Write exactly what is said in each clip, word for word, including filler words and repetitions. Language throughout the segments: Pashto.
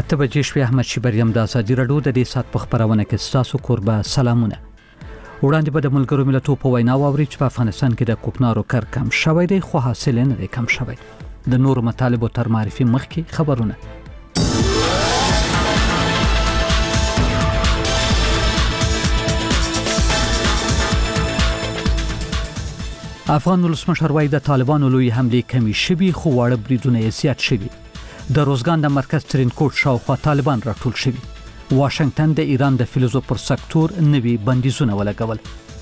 اته بجې شوې. احمد شیبریم د ازادي راډیو د دې سات په خبرونه کې ستاسو قربا سلامونه. وړاندې به د ملګرو ملتونو په وینا واوري چې په افغانستان کې د کوکنارو کار کم شوی دی، خو حاصل نه دی کم شوی. د نورو مطالبو تر معرفي مخکې خبرونه. افغان ولسمشر وايي د طالبانو لوی حمله کمی شوي، خو واړه بریدونه یې زیات شوي. د روزګان د مرکز ترینکوټ شاوخوا طالبان راټول شوي. واشنگټن د ایران د فلزو پر سکتور نوي بندیزونه ولګول.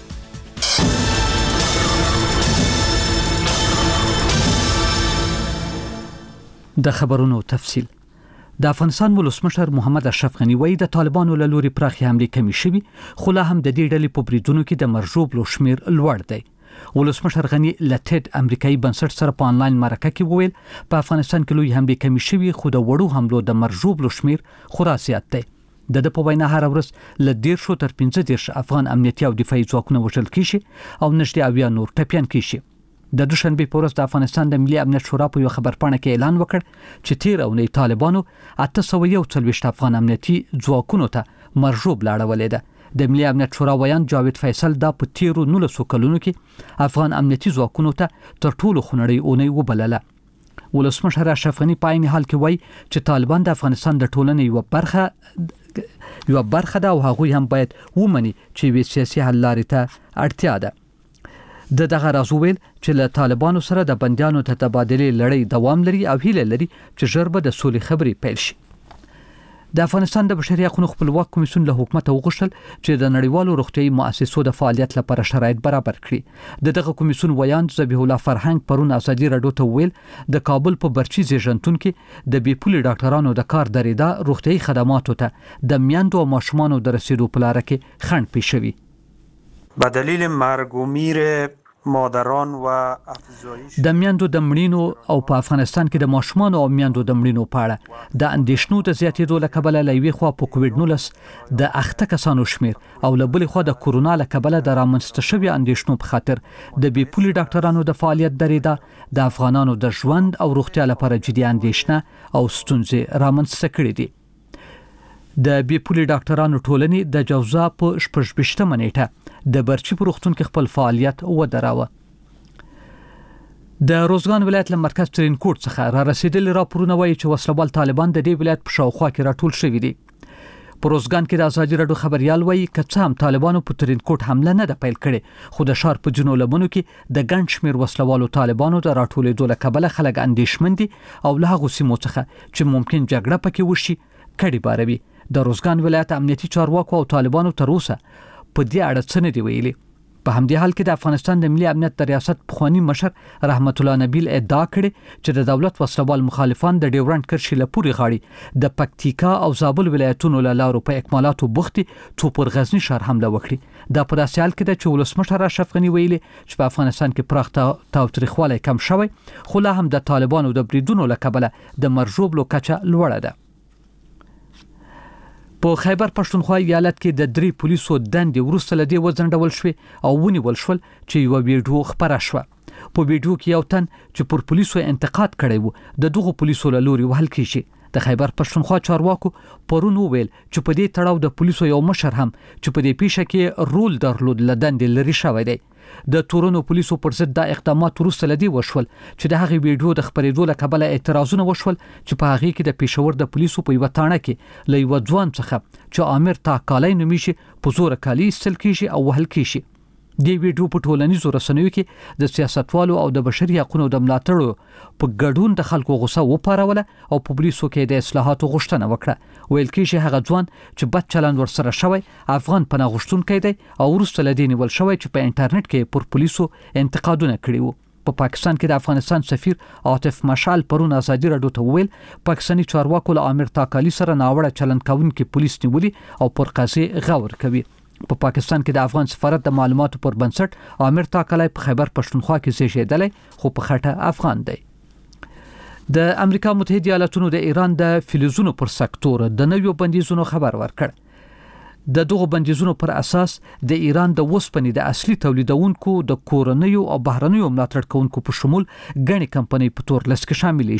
د خبرونو تفصیل. د افغانستان ولسمشر محمد اشرف غنی وايي د طالبانو له لوري پراخي حمله کمی شوي، خو لا هم د دې ډلې په بریدونو کې د مرجوب لو شمیر لوړ دی. ولسمشر غنی لټډ امریکایي بنسټ سره په انلاین مرکه کې وویل په افغانستان کې لوی حمله کمی شوي، خو د وړو حملو د مرجوب لو شمیر خورا زیات دی. د د په وینا هر ورځ له ډیر شو تر پنځه دیرش افغان امنیتي او دفاعي ځواکونه وژل کیږي او نږدې اویا نور ټپیان کیږي. د دوشنبه په ورځ د افغانستان د ملي امنیت شورا په یو خبرپاڼه کې اعلان وکړ چې تیر اونۍ طالبانو اته سوه یو څلوېښت افغان امنیتي ځواکونو ته مرجوب لاړولې ده. د ملي امنیت شورا ویان جاوید فیصل دا په تیرو نولسو کلونو کې افغان امنیتي ځواکونو ته تر ټولو خونړۍ اونۍ وبلله. ولسمشر اشرف غنی په عین حال کې وایي چې طالبان د افغانستان د ټولنې یو برخه یو برخه ده او هغوی هم باید ومني چې وی سیاسي حل لارې ته اړتیا ده. د دغه راز ویل چې له طالبانو سره د بندیانو ته تبادلې لړۍ دوام لري او هیله لري چې ژر به د سولې خبرې پیل شي. د افغانستان د بشري حقوقو خپلواک کمیسیون له حکومت وغوښتل چې د نړیوالو روغتیايي مؤسسو د فعالیت لپاره شرایط برابر کړي. د دغه کمیسیون ویان ذبیح الله فرهنګ پرون ازادي راډیو ته ویل د کابل په برچی زیږنتون کې د بي پولي ډاکټرانو د کار درېدا روغتیايي خدماتو ته د میندو او ماشومانو د رسیدو په لار کې خنډ پیښ شوی. به دلیل مرگ و میر مادران و افزایش د میندو د مړینو او په افغانستان کې د ماشومانو او میندو د مړینو په اړه د اندېښنو د زیاتېدو له کبله له یوې خوا په کووډ نولس د اخته کسانو شمیر او له بلې خوا د کورونا له کبله د رامنځته شوي اندېښنو په خاطر د بي پولي ډاکټرانو د فعالیت درېدا د افغانانو د ژوند او روغتیا لپاره جدي اندېښنه او ستونزې رامنځته کړې دي. د بي پولي ډاکټرانو ټولنې د جوزا په شپږ ویشتمه نیټه د برچی په روغتون کې خپل فعالیت ودراوه. د روزګان ولایت له مرکز ترینکوټ څخه را رسیدلي راپورونه وایي چې وسلوال طالبان د دې ولایت په شاوخوا کې راټول شوي دي. په روزګان کې د ازادي راډیو خبريال وایي که څه هم طالبانو په ترینکوټ حمله نه ده پیل کړې، خو د ښار په جنو لمنو کې د ګڼ شمېر وسلوالو طالبانو د راټولېدو له کبله خلک اندېښمن دي او له هغو سیمو څخه چې ممکن جګړه پکې وشي کډې باروي. د روزګان ولایت امنیتي چارواکو او طالبانو تر اوسه په دې اړه څه نه دی ویلي. په همدې حال کې د افغانستان د ملي امنیت د ریاست پخوانی مشر رحمت الله نبیل ادعا کړې چې د دولت وسلوال مخالفان د ډیورنډ کرښې له پورې غاړي د پکتیکا او زابل ولایتونو له لارو په اکمالاتو بوختي څو پر غزنی ښار حمله وکړي. دا په داسې حال کې ده چې ولسمشر اشرف غنی ویلي چې په افغانستان کې پراخ تاوتریخوالی کم شوی، خو لا هم د طالبانو د بریدونو له کبله د مرجوب لو کچه لوړه ده. په خیبر پښتونخوا ایالت کې د درې پولیسو دندې وروسته له دې وځنډول شوې او ونیول شول چې یوه ویډیو خپره شوه. په ویډیو کې یو تن چې پر پولیسو انتقاد کړی و د دغو پولیسو له لوري وهل کیږي. د خیبر پښتونخوا چارواکو پرون وویل چې په دې تړاو د پولیسو یو مشر هم چې په دې پیښه کې رول درلود له دندې لرې شوی دی. د تورونو پولیسو پر ضد د اقدامات وروسته لدی وشول چې د هغې ویډیو د خپرېدو له کبله اعتراضونه وشول چې په هغې کې د پېښور د پولیسو په یوه تاڼه کې له یوه ځوان څخه چې عامر تاکالی نومیږي په زوره کالي ایستل کیږي او وهل کیږي. دې ویډیو په ټولنیزو رسنیو کې د سیاستوالو او د بشري حقوقو د ملاتړو په ګډون د خلکو غوسه وپاروله او په پولیسو کې د اصلاحاتو غوښتنه وکړه. ویل کېږي هغه ځوان چې بد چلند ورسره شوی افغان پناه غوښتونکی دی او وروسته له دې نیول شوی چې په انټرنیټ کې پر پولیسو انتقادونه کړي وو. په پاکستان کې د افغانستان سفیر عاطف مشعل پرون ازادي راډیو ته ویل پاکستاني چارواکو له عامر تاکالی سره ناوړه چلند کوونکي پولیس نیولي او پر قضیې غور کوي. په پاکستان کې د افغان سفارت د معلوماتو پر بنسټ عامر تاکالی په خیبر پښتونخوا کې زیږیدلی خو په خټه افغان دی. د امریکا متحده ایالاتونو د ایران د فلزونو پر سکتور د نویو بندیزونو خبر ورکړ. د دغو بندیزونو پر اساس د ایران د وسپنې د اصلي تولیدونکو د کورنیو او بهرنیو ملاتړ کوونکو په شمول غني کمپنۍ په تور لس کې شاملې شي.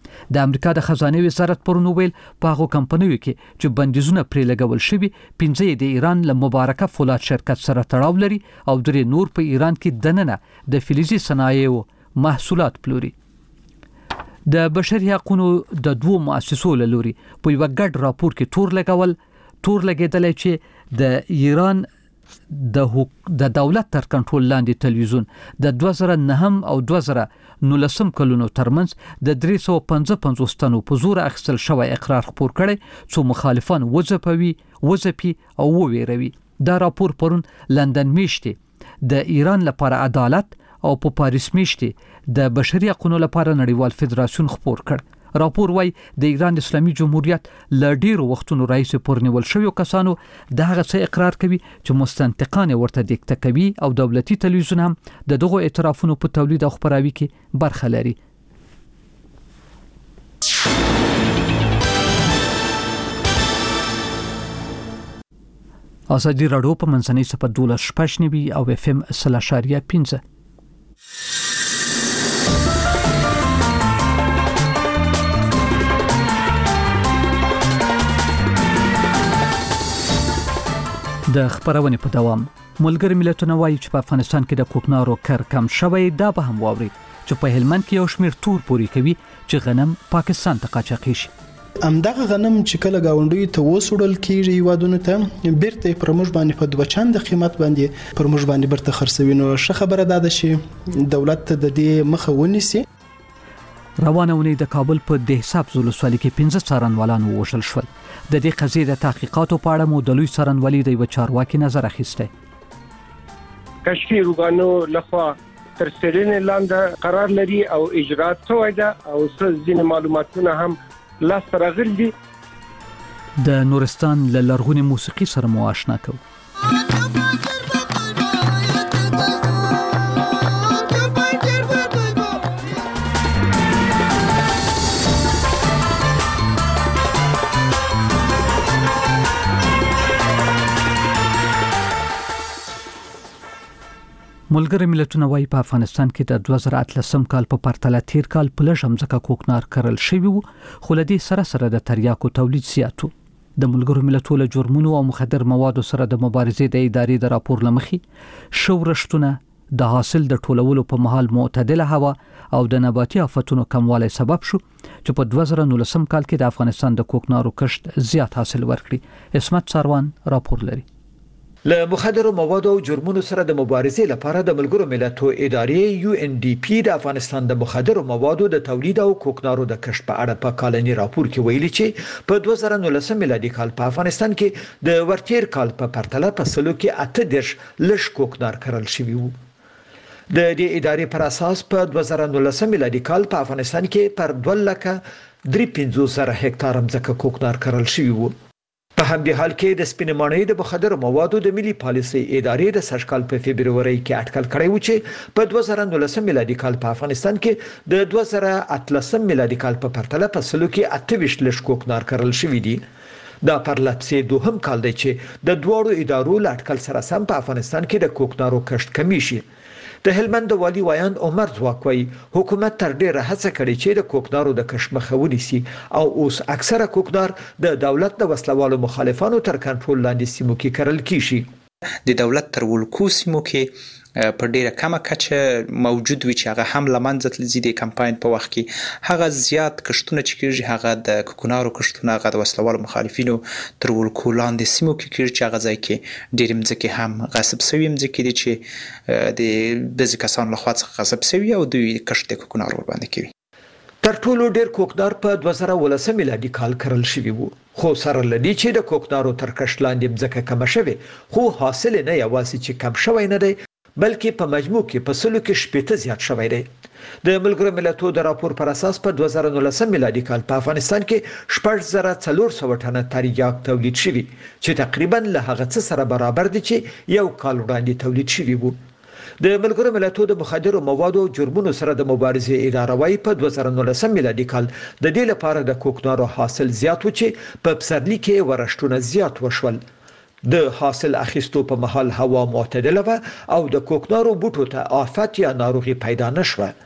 د امریکا د خزانه وزارت پرون ویل په هغو کمپنیو کې چې بندیزونه پرې لګول شوي پنځه د ایران له مبارکه فولاد شرکت سره تړاو لري او درې نور په ایران کې دننه د فلزي صنایعو محصولات پلوري. د بشري حقوقو د دوو مؤسسو له لوري په یو ګډ راپور کې تور لګول تور لګیدل چې د ایران د د دولت تر کنټرول لاندې تلویزیون د دوه زره نه او دوه زره نولسم کلونو ترمنځ د درې سوه پنځه پنځوس تنو په زور اخیستل شوی اقرار خپور کړي څو مخالفان وځپوي وځپي او وویروي. دا راپور پرون لندن میشته د ایران لپاره عدالت او په پاریس میشته د بشري حقوقو لپاره نړیوال فدراسیون خپور کړ. راپور وايي د ایران اسلامي جمهوریت ل ډیرو وختونو رئیس پورنیول شوی کسانو د هغه څه اقرار کوي چې مستنطقان ورته دیکته کوي او دولتي تلویزیون هم د دغه اعترافونو په تولید او خبراوي کې برخه لري. ازادي راډیو په منځنۍ صفحه دولس شپږ نوي او اف ام سلاشاریا پنځه. د خبرونې په دوام ملګری ملتونه وایي چې په افغانستان کې د کوکنارو کر کم شوی دا به هم واوري چې په هلمند کې یو شمېر تور پوري کوي چې غنم پاکستان ته قاچاقي شي. امدغه غنم چې کله گاونډي ته وسوړل کیږي وادونه ته بیرته پر موږ باندې په دوه چند قیمت باندې پر موږ باندې برته خرڅوي. نو ښه خبره ده چې دولت ته د دې مخه ونیسي. روانه ونې د کابل په دهصاب ولسوالۍ کې پنځه څارنوالان ووژل شول. د دې قضیې د تحقیقاتو په اړه مو د لوی څارنوالۍ د یو چارواکي نظر اخیسته. کشفي روغانو لخوا تر څېړنې لاندې قرار لري او اجرات شوی ده او ځینې معلوماتونه هم لاسته راغلي دي. د نورستان له لرغونې موسیقي سره مو آشنا کوو. ملګری ملتونه وايي په افغانستان کې د دوه زره اتلسم کال په پرتله تیر کال په لږ ځمکه کوکنار کرل شوی وو خو له دې سره سره د تریاکو تولید زیاتو. د ملګرو ملتونو له جرمونو او مخدر موادو سره د مبارزې د ادارې د راپور لمخي شورشتونه د حاصل د ټولولو په مهال معتدله هوا او د نباتي آفتونو کموالی سبب شو چې په دوه زره نولسم کال کې د افغانستان د کوکنارو کښت زیات حاصل ورکړي. اسمت ساروان راپور لري. له مخدرو موادو او جرمونو سره د مبارزې لپاره د ملګرو ملتونو ادارې یو ان ډي پی د افغانستان د مخدرو موادو د تولید او کوکنارو د کښت په اړه په کالني راپور کې ویلي چې په دوه زره نولسم میلادي کال په افغانستان کې د ورتیر کال په پرتله په سلو کې اته دیرش لږ کوکنار کرل شوی وو. د دې ادارې پر اساس په دوه زره نولسم میلادي کال په افغانستان کې پر دوه لکه درې پنځوس زره هکتار ځمکه کوکنار کرل شوی وو. په همدې حال کې د سپینمانۍ د مخدرو موادو د ملي پالیسي ادارې د سږکال په فبرवरी کې اټکل کړی و چې په دوه زره نولسم میلادي کال په افغانستان کې د دوه زره اتلسم میلادي کال په پرتله په سلو کې اته ویشت لږ کوکنار کرل شوی دی. دا پر لپسې دوهم کال دی چې د دوړو ادارو لاټکل سره سم په افغانستان کې د کوکنارو کښت کمی شي. د هلمند والی وایاند عمر ځواکوي حکومت تر ډیره هڅه کړې چې د کوکنارو د کښت مخه ونیسي او اوس اکثره کوکنار د دولت د وسلوالو مخالفانو تر کنټرول لاندې سیمو کې کرل کیږي. د دولت تر ولکو سیمو کې په ډیره کمه کچه موجود وي چې هغه هم لمنځه تلزي د کمپاین په وخت کې هغه زیات کښتونه چې کیږي هغه د کوکنارو کښتونه هغه د وسلوالو مخالفینو تر ولکو لاندې سیمو کې کیږي چې هغه ځای کې ډیر مځکې هم غصب شوی مځکې دي چې د بعضی کسانو لخوا څخه غصب شوی او دوی کښت د کوکنارو ور باندې کوي. تر ټولو ډیر کوکنار په دوه زره ولسم میلادي کال کرل شوی وو خو سره لدی چې د کوکنارو تر کښت لاندې مځکه کم شوی خو حاصل نه یوازې چې کم شوی نه دی بلکې په مجموع کې په سلو کې شپږ زیات شوی دی. د ملګرو ملتونو د راپور پر اساس په دوه زره نولسم میلادي کال په افغانستان کې شپږ زره څلور سوه ټنه تریاک تولید شوی چې تقریبا له هغه څه سره برابر دي چې یو کال وړاندې تولید شوی وو. د ملګرو ملتونو د مخدرو موادو او جرمونو سره د مبارزې اداره وايي په دوه زره نولسم میلادي کال د دې لپاره د کوکنارو حاصل زیات و چې په پسرلي کې ورشتونه زیات وشول. د حاصل اخیستو په محل هوا معتدله و او د کوکنارو بوټو ته آفت یا ناروغي پیدا نشوه.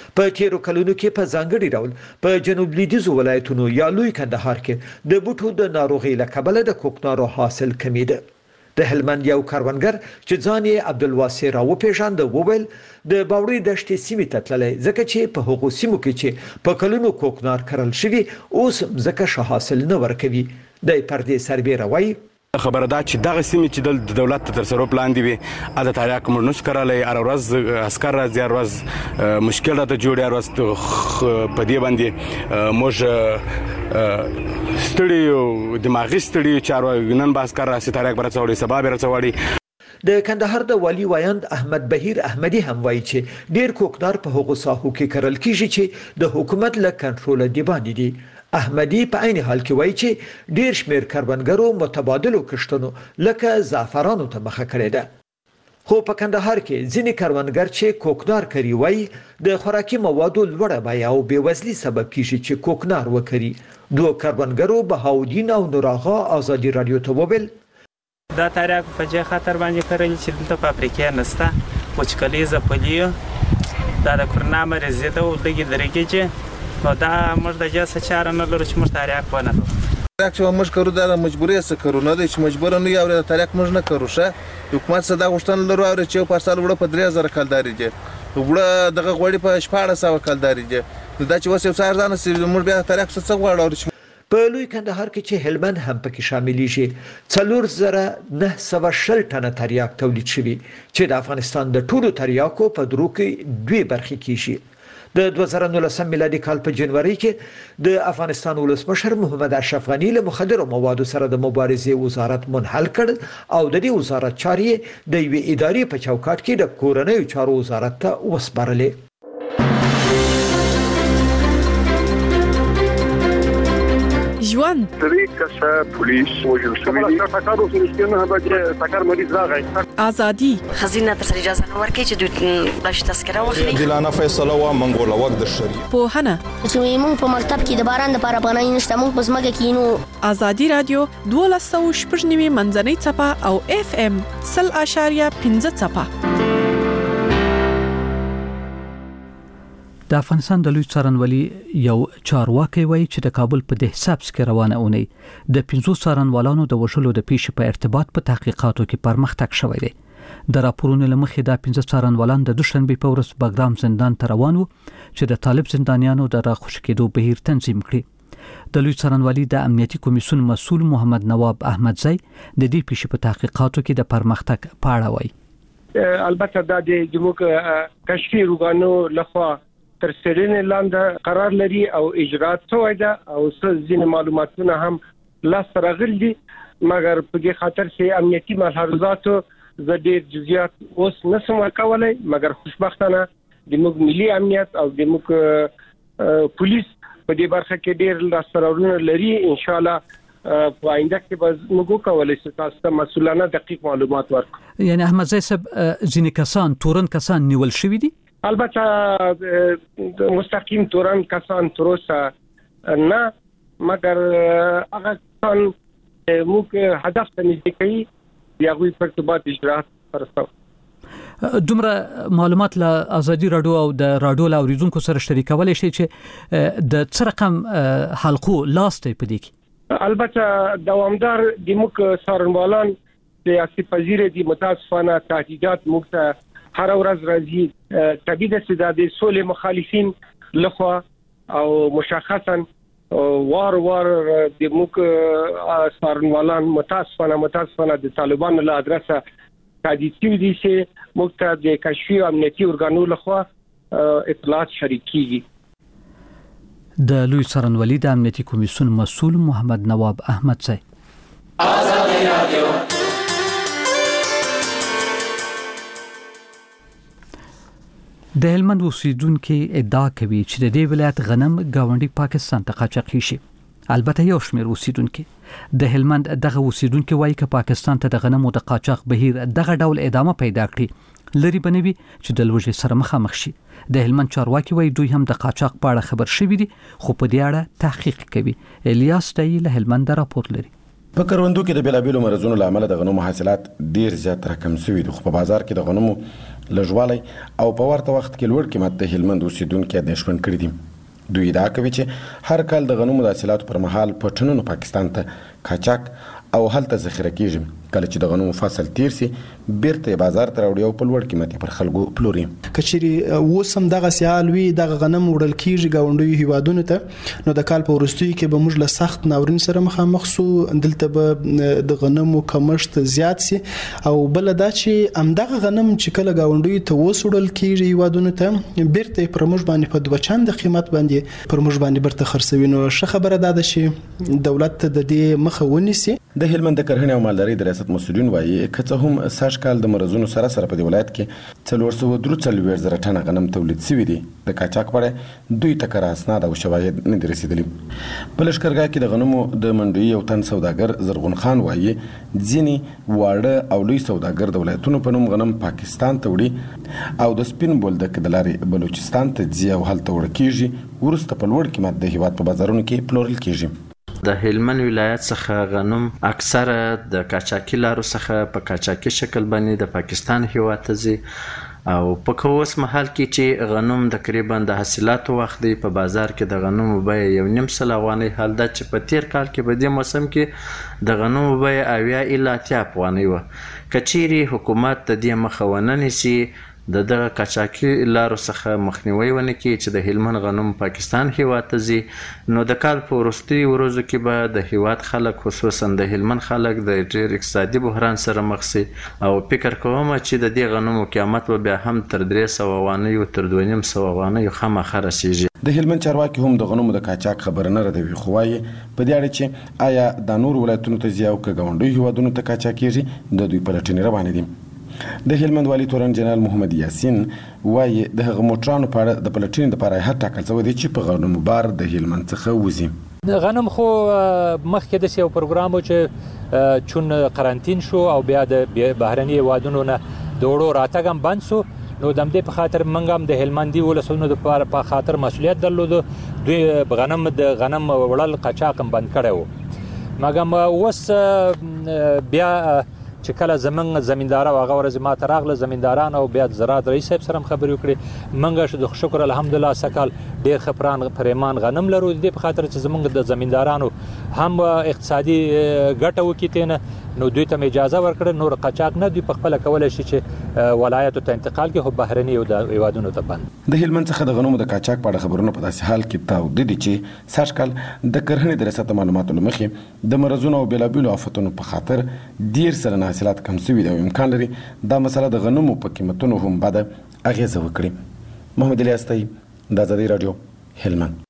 په تیرو کلونو کې په ځانګړي ډول په جنوب لویدیځو ولایتونو یا لوی کندهار کې د بوټو د ناروغۍ له کبله د کوکنارو حاصل کمیده. د هلمند یو کاروانګر چې ځان یې عبدالواسع راو پیژاند وویل د باوري دشتې سیمې ته تللی ځکه چې په هغو سیمو کې چې په کلونو کوکنار کرل شوي اوس ځکه ښه حاصل نه ورکوي. د پردې سربیره وایي خبره ده چې دغه سیمې چې د دولت تر تصرف لاندې وي اده تاریخ موږ نس کړلای هر ورځ عسكر راځي هر ورځ مشکل راته جوړي هر ورځ په دې باندې موږ ستړي دماغي ستړي چارو نن باسکر راځي تاریخ برڅوړي سبب راځوړي. د کندهار د والی وایند احمد بهیر احمدی هم وایي چې ډیر کوکنار په هغو ساحو کې کرل کیږي چې د حکومت له کنټرول دی باندې دي. احمدی په عین حال کې وایي چې ډیر شمیر کروندګرو متبادلو کښتونو لکه زعفرانو ته مخه کړې ده. خو په کندهار کې ځینې کروندګر چې کوکنار کوي وایي د خوراکي موادو لوړه بیه او بېوزلي سبب کیږي چې کوکنار وکړي. دوه کروندګرو بهاودین او نوراغا ازادي رادیو ته وویل دا تاریخ په جې خاطر باندې کړل چې دلته په افریقا نسته وچکلي زپلیو دا د کرونا مرض ده او دغه درګه چې نو دا موږ د جاسه چاره نه لرو چې موږ تاریخ ونه تاریخ چې موږ کړو دا مجبوري څه کړو نه چې مجبور نه یو تاریخ موږ نه کړو شه حکومت صدا غشتن لرو او چې په سال وړه په درې هزار کلداري دي وړه دغه غوړي په شپږ سوه کلداري دي دا چې وسه څار ځان سي موږ بیا تاریخ څه غواړو. په لوی کندهار کې چې هلمند هم پکې شاملې شي څلور زره نه سوه شل ټنه تریاک تولید شوي چې د افغانستان د ټولو تریاکو په درو کې دوی برخې کې شي. د دوه زره نولسم میلادي کال په جنوري کې د افغانستان ولسمشر محمد اشرف غني له مخدرو موادو سره د مبارزې وزارت منحل کړ او د دې وزارت چارې د یوې ادارې په چوکاټ کې د کورنیو چارو وزارت ته وسپارلې. ژوند درې کسه پولیس وژل شوي دي. سکارو سره به سکار مریض راغی. ازادي خزینه تر اجازه نه ورکړي چې دوی بلش تذکره واخلي. دلانه فیصله وا منګول وخت د شریعت پوهنه چې موږ په مکتب کې د باران د لپاره پناه نشته موږ په ځمکه کې نو. ازادي رادیو دوه سوه شپږ نوي منځنۍ څپه او اف ام صفر اشاریه پنځه څپه. د افغانستان د لوی څارنوالي یو چارواکي وایي چې د کابل په د حساب کې روانه اونۍ د پنځو څارنوالانو د وژلو د پیښې په ارتباط په تحقیقاتو کې پرمختګ شوی دی. د راپورونو لمخې د پنځه څارنوالان د دوشنبه په ورځ بګرام زندان ته روان وو چې د طالب زندانیانو د راخوش کېدو بهیر تنظیم کړي. د لوی څارنوالي د امنیتي کمیسیون مسؤل محمد نواب احمدزی د دې پیښې په تحقیقاتو کې د پرمختګ په اړه وایي. البته دا د جمهور کشفي روغانو لخوا تر څېړنې لاندې قرار لري او اجرات شوی ده او ځینې معلوماتونه هم لاس راغلي دي مګر په دې خاطر چې امنیتي ملاحظاتو زه ډېر جزئیات اوس نشم ورکولی مګر خوشبختانه د موږ ملي امنیت او د موږ پولیس په دې برخه کې ډېر لاسته راوړنې لري. ان شاء الله په آینده کې به موږ کولی شو تاسو ته مسؤلانه دقیق معلومات ورکړو. یعنی احمد زی صاحب ځینې کسان تورن کسان نیول شوي دي؟ البته مستقیم تورن کسان تر اوسه نه مګر هغه کسان موږ هدف ته نږدې کوي د هغوی په ارتباط اجرات پرستو. دومره معلومات له ازادي رادیو او د رادیو له اوریدونکو سره شریکولی شي چې د څه رقم حلقو لاس دی په دې کې؟ البته دوامدار د موږ څارنوالان سیاسي پذیر دي. متاسفانه تهدیدات موږ ته هر ورځ راځي. طبیعي ده چې د سولې مخالفین لخوا او مشخصا وار وار د موږ څارنوالان متاسفانه متاسفانه د طالبانو له ادرسه تهدید شوي دي چې موږ ته د کشفي امنیتي ارګانو لخوا اطلاعات شریک کیږي. د لوی څارنوالي د امنیتي کمیسیون مسؤل محمد نواب احمدزی. ازادي رادیو د هلمند اوسیدونکو ادعا کوي چې د دې ولایت غنم گاونډي پاکستان ته قاچاقي شي. البته یو شمېر اوسیدونکو د هلمند دغه اوسیدونکو وایي چې پاکستان ته د غنمو د قاچاق بهیر دغه ډول ادامه پیدا کړي لري بنوي چې د لوږې سره مخامخ شي. د هلمند چارواکي وایي دوی هم د قاچاق په اړه خبر شوي دي خو په دې اړه تحقیق کوي. الیاس دای له هلمند راپور لري. په کروندو کې د بیلابیلو مرزونو لامل د غنمو حاصلات ډیر زیات راکم شوي دي، خو په بازار کې د غنمو لږوالی او په ورته وخت کې لوړ قیمت د هلمند اوسیدونکو اندېښمن کړي دي. دوی ادعا کوي چې هر کال د غنمو د حاصلاتو پر مهال په ټنونو پاکستان ته قاچاق او هلته ذخیره کیږي. کله چې د غنمو فصل تیر سي بیرته بازار ته راوړي او په لوړ قیمت پر خلکو پلوري. کچېری اوس هم دغه سیال وی دغه غنم وړل کیږي گاونډي هیوادونو ته، نو د کال په وروستیو کې به موږ له سخت ناورین سره مخامخ سو، دلته به د غنمو کمښت زیات سي او بل دا چې ام دغه غنم چې کله گاونډي ته وسوړل کیږي هیوادونو ته بیرته پر موږ باندې په دوه چند قیمت باندې پر موږ باندې برته خرڅوي. نو ښه خبره ده چې دولت د دې مخه ونیسي. د هلمند د کرهڼې او مالدارۍ د ریاست مسؤلین وایي که څه هم سږ کال د مرزونو سره سره په دې ولایت کې څلور سوه درې څلوېښت زره ټنه غنم تولید شوي دي. د قاچاق په اړه دوی ته کره اسناد او شواهد نه دي رسېدلي. په لښکرګاه کې د غنمو د منډوي یو تن سوداګر زرغون خان وایي ځینې واړه او لوی سوداګر د ولایتونو په نوم غنم پاکستان ته وړي او د سپین بولدک د لارې بلوچستان ته ځي او هلته وړل کیږي، وروسته په لوړ قیمت د هیواد په بازارونو کې پلورل کیږي. د هلمند ولایت څخه غنم اکثره د قاچاقي لارو څخه په قاچاقي شکل باندې د پاکستان هیواد ته ځي او په اوس مهال کې چې غنم تقریبا د حاصلاتو وخت دی، په بازار کې د غنمو بیه یو نیم سل افغانۍ حال ده چې په تیر کال کې په دې موسم کې د غنمو بیه اویا الی اتیا افغانۍ وه. که چیرې حکومت د دې مخه ونه نیسي، د دغه قاچاقي لارو څخه مخنیوي ونه کړي چې د هلمند غنم پاکستان هیواد ته ځي، نو د کال په وروستیو ورځو کې به د هیواد خلک خصوصا د هلمند خلک د ډېر اقتصادي بحران سره مخ شي او فکر کوم چې د دې غنمو قیمت به بیا هم تر درې سوه افغانیو تر دوه نیم سوه افغانیو خامخا رسیږي. د هلمند چارواکي هم د غنمو د قاچاق خبره نه ردوي، خو وایي په دې اړه چې آیا دا نور ولایتونو ته ځي او که ګاونډیو هیوادونو ته قاچاقېږي د دوی پلټنې روانې دي. د هلمند والي تورن جنرال محمد یاسین وایي د هغه موټرانو په اړه د پلټنې لپاره هر ټاکل شوی دی چې په غنمو بار د هلمند څخه وځي. د غنم خو مخکې د یو پروګرام و چې چون قرنطین شو او بیا د بهرني هیوادونو نه د وړو راتګ هم بند شو، نو د همدې په خاطر موږ هم د هلمندي ولسونو د په خاطر مسؤلیت درلودو، دوی غنم د غنم وړل قاچاق هم بند کړی و. مګر اوس بیا چې کله زمونږ زمینداره هغه ورځ ما ته راغله زمینداران او بیا زراعت رئیس صاحب سره هم خبرې وکړې، موږ د شکر الحمدلله سکال ډېر ښه پران پریمان غنم لرو، د دې په خاطر چې زمونږ د زمیندارانو هم اقتصادي ګټه وکړي تېنه، نو دوی ته اجازه ورکړه، نور قاچاق نه دوی په خپله کولی شي چې ولایتو ته انتقال کړي، خو بهرني هیوادونو ته بند. د هلمند څخه د غنمو د قاچاق په اړه خبرونه په داسې حال کې تاوده دي چې سږ کال د کرهڼې د ریاست معلوماتو له مخې د مرضونو او بېلابېلو آفتونو په خاطر ډېر سلنه حاصلات کم شوي دي او امکان لري دا مسله د غنمو په قیمتونو هم بده اغیزه وکړي. محمد الیاس طیب، د ازادۍ راډیو، هلمند.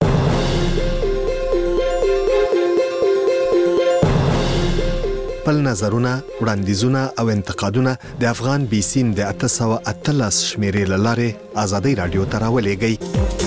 خپل نظرونه، وړاندیزونه او انتقادونه د افغان بي سیم د اته سوه اتلس شمیرې له لارې ازادۍ راډیو ته راولېږئ.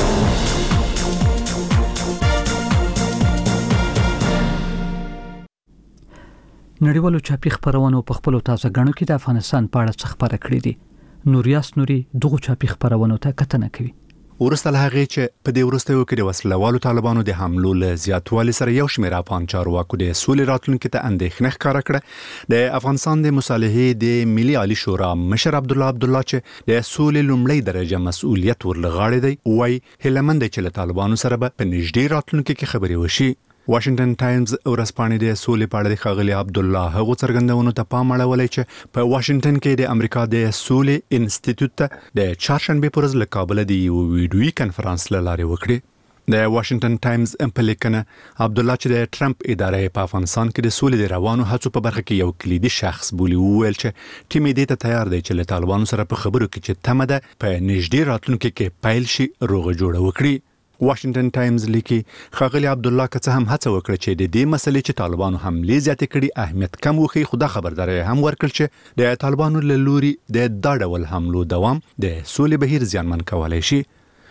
نړیوالو چاپي خبرونو په خپلو تازه غنو کې د افغانستان په اړه څه خبره کړې دي. نوریاس نوري دغه چاپي خبرونو ته کتنه کوي. ورسته له هغې چې په دې وروستیو کې د وسلوالو طالبانو د حملو له زیاتوالي سره یو شمېر افغان چارواکو د سولې راتلونکي ته اندېښنه ښکاره کړه. د افغانستان د مصالحې د ملي عالي شورا مشر عبدالله عبدالله چې د سولې لومړی درجه مسؤلیت ورلغاړی دی، وایي هیله مند چې له طالبانو سره به په نږدې راتلونکي کې خبرې وشي. واشنگټن ټایمز ورځپاڼې د سولې په اړه د ښاغلي عبدالله هغو څرګندونو ته پام اړولی چې په واشنگټن کې د امریکا د سولې انسټیټیوټ ته د چهارشنبې په ورځ له کابله د یو ویډیویي کنفرانس له لارې وکړې. د واشنگټن ټایمز په لیکنه عبدالله چې د ټرمپ ادارې په افغانستان کې د سولې د روانو هڅو په برخه کې یو کلیدي شخص بولي، وویل چې ټیم یې دې ته تیار دی چې له طالبانو سره په خبرو کې چې تمه ده په نږدې راتلونکي کې پیل شي روغه جوړه وکړي. واشنگټن ټایمز لیکي ښاغلي عبدالله که څه هم هڅه وکړه چې د دې مسلې چې طالبانو حملې زیاتې کړي اهمیت کم وښیي، خو دا خبرداری هم ورکړل چې د طالبانو له لوري د دا ډول حملو دوام د سولې بهیر زیانمن کولی شي.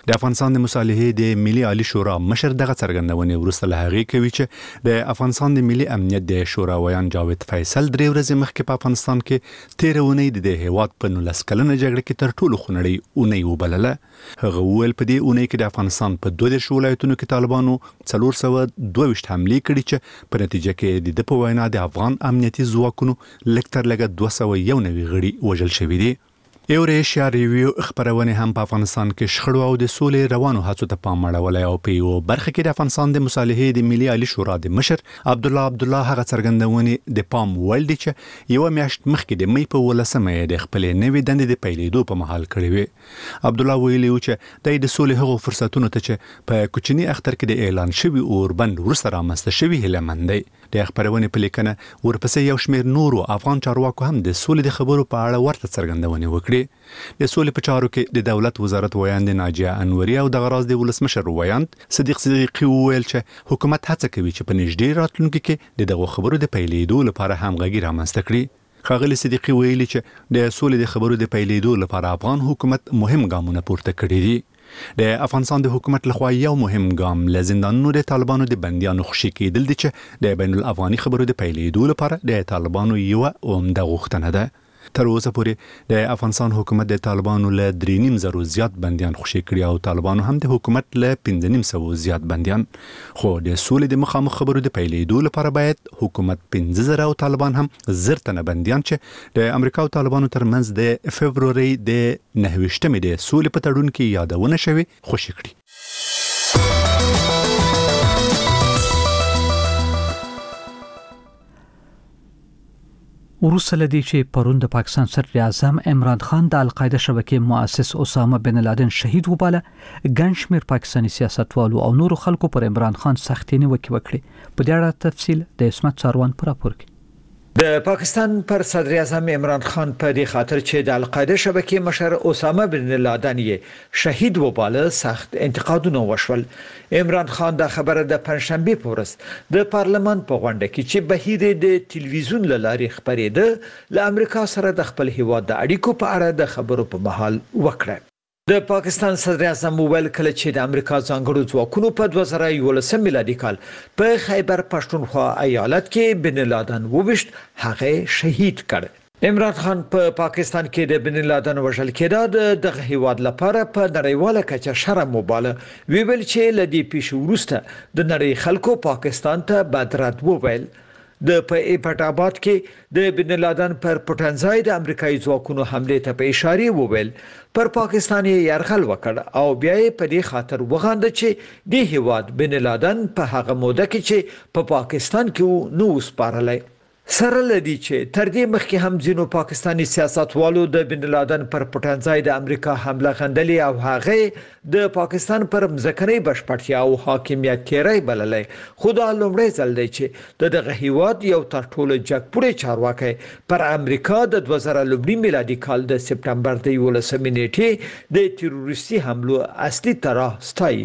د افغانستان د مصالحې د ملي عالی شورا مشر دغه څرګندونې وروسته له هغې کوي چې د افغانستان د ملي امنیت د شورا ویان جاوید فیصل درې ورځې مخکې په افغانستان کې تیر اونۍ د هیواد په نولس کلنه جګړه کې تر ټولو خونړۍ اونۍ وبلله. هغه وویل په دې اونۍ کې د افغانستان په دوه دېرش ولایتونو کې طالبانو څلور سوه دوه ویشت حملې کړي چې په نتیجه کې د ده په وینا د افغان امنیتي ځواکونو لږ تر لږه دوه سوه یو نوي غړي وژل شوي دي. ایوریشیا ریویو خبرونه هم په افغانستان کې شخړو او د سولې روانو هڅو ته پام اړولی او په یو برخه کې د افغانستان د مصالحې د ملي عالی شورا د مشر عبدالله عبدالله هغه څرګندونې د پام وړ دي چې یوه میاشت مخکې د مۍ په ولسمه یې د خپلې نوې دندې د پیلېدو په مهال کړې وې. عبدالله ویلي و چې دی د سولې هغو فرصتونو ته چې په کوچني اختر کې د اعلان شوي اوربند وروسته رامنځته شوي هیلهمند دی. د خبرونې په لیکنه ورپسې یو شمېر نورو افغان چارواکو هم د سولې د خبرو په اړه ورته څرګندونې وکړې. د سولې په چارو کې د دولت وزارت ویاند ناجیه انوري او د غراز د ولسمشر ویاند صدیق صدیقي وویل چې حکومت هڅه کوي چې په نږدې راتلونکي کې د دغو خبرو د پیلېدو لپاره همغږي رامنځته کړي. ښاغلي صدیقي ویلي چې د سولې د خبرو د پیلېدو لپاره افغان حکومت مهم ګامونه پورته کړي دي. د افغانستان د حکومت لخوا یو مهم ګام له زندانونو د طالبانو د بندیانو خوشي کېدل دي چې د بین الافغاني خبرو د پیلېدو لپاره د طالبانو یوه عمده غوښتنه ده. تر اوسه پورې د افغانستان حکومت د طالبانو له درې نیم زرو زیات بندیان خوشي کړي او طالبانو هم د حکومت له پنځه نیم سوو زیات بندیان. خو د سولې د مخامخ خبرو د پیلېدو لپاره باید حکومت پنځه زره او طالبان هم زر تنه بندیان چې د امریکا او طالبانو ترمنځ د فبرورۍ د نهه ویشتمې د سولې په تړون کې یادونه شوې خوشي کړي. وروسته له دې چې پرون د پاکستان صدر اعظم عمران خان د القاعده شبکې مؤسس اسامه بن لادن شهید وباله، ګڼ شمېر پاکستاني سیاستوالو او نورو خلکو پر عمران خان سختې نیوکې وکړې. په دې اړه تفصیل د عصمت څاروان په راپور کې. د پاکستان پر صدر اعظم عمران خان په دې خاطر چې د القاعده شبکې مشر اسامه بن لادن یې شهید وباله سخت انتقادونه وشول. عمران خان دا خبره د پنځشنبه په ورځ د پارلمان په غونډه کې چې بهیر د ټلویزیون له لارې خبرېده له امریکا سره د خپل هیواد د اړیکو په اړه د خبرو په مهال وکړه. د پاکستان صدر اعظم وویل کله چې د امریکا ځانګړو ځواکونو په دوه زره یولسم میلادي کال په خیبر پښتونخوا ایالت کې بن لادن وویشت، هغه شهید کړ. عمران خان په پا پاکستان کې د بن لادن وژل کېدا د هیواد لپاره په نړیواله کچه شرم وباله. ویل چې لدی پیښ وروسته د نړۍ خلکو پاکستان ته بدرد وویل. د په پټ آباد کې د بن لادن پر پټنځای د امریکایي ځواکونو حمله ته په اشاره وویل. پر پاکستان یې يرغل وکړ او بیا یې په دې خاطر وغانده چې د هیواد بن لادن په هغه موده کې چې په پا پاکستان کې نو سپارلای. سره لدی چې تر دې مخکې هم ځینو پاکستانی سیاستوالو د بن لادن پر پټنځای د امریکا حمله غندلې او هغه د پاکستان پر مځکنۍ بشپړتیا او حاکمیت تیری بللې. خو دا لومړی ځل دی چې دغه هیواد یو تر ټولو جګپوړی چارواکي پر امریکا د دوه زره لومړي میلادي کال د سپټمبر د یولسمې نیټې د تروریستي حملو اصلي طرح ستایي.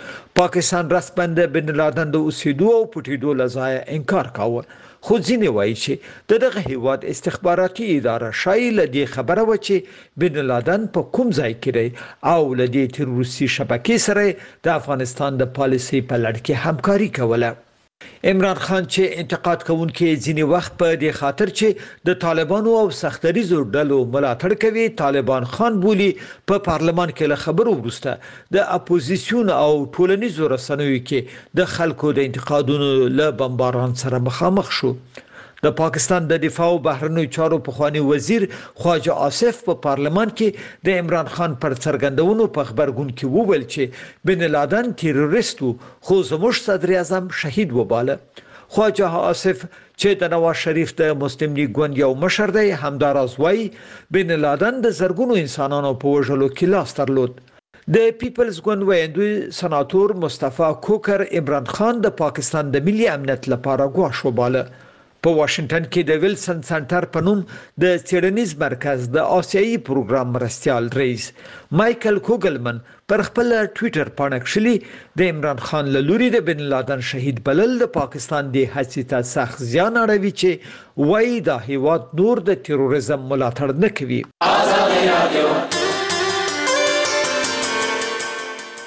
پاکستان رسماً د بن لادن د اوسېدو او پټېدو له ځایه انکار کاوه. خو ځینې وایي چې دغه هیواد استخباراتي اداره شایي له دې خبره و چې بن لادن په کوم ځای کې دی او له دې تروریستي شبکې سره د افغانستان د پالیسۍ په لړ کې همکاري کوله. عمران خان چې انتقاد کوونکي ځینې وخت په دې خاطر چې د طالبانو او سختریزو ډلو ملاتړ کوي طالبان خان بولی په پارلمان کې له خبرو وروسته د اپوزیسیون او ټولنیزو رسنیو کې د خلکو د انتقادونو له بمباران سره مخامخ شو. د پاکستان د دفاع او بهرنیو چارو پخوانی وزیر خواجه آصف په پارلمان کې د عمران خان پر څرګندونو په خبرګون کې وویل چې بن لادن تیروریست خو زموږ صدر اعظم شهید وباله. خواجه آصف چې د نواز شریف د مسلم لیگ ګوند یو مشر دی همداراز وایي بن لادن د زرګونو انسانانو په وژلو کې لاس درلود. د پیپلز ګوند ویاندوی سناتور مصطفی کوکر عمران خان د پاکستان د ملي امنیت لپاره ګواښ وباله. په واشنگټن کې د ویلسن سنټر په نوم د څېړنیز مرکز د آسیایي پروګرام مرستیال رئیس مایکل کوګلمن پر خپل ټوئیټر باندې کښلي د عمران خان له لوري د بن لادن شهید بلل د پاکستان د هڅې ته سخت زیان اړوي چې وایي دا هیواد نور د تروریزم ملاتړ نه کوي.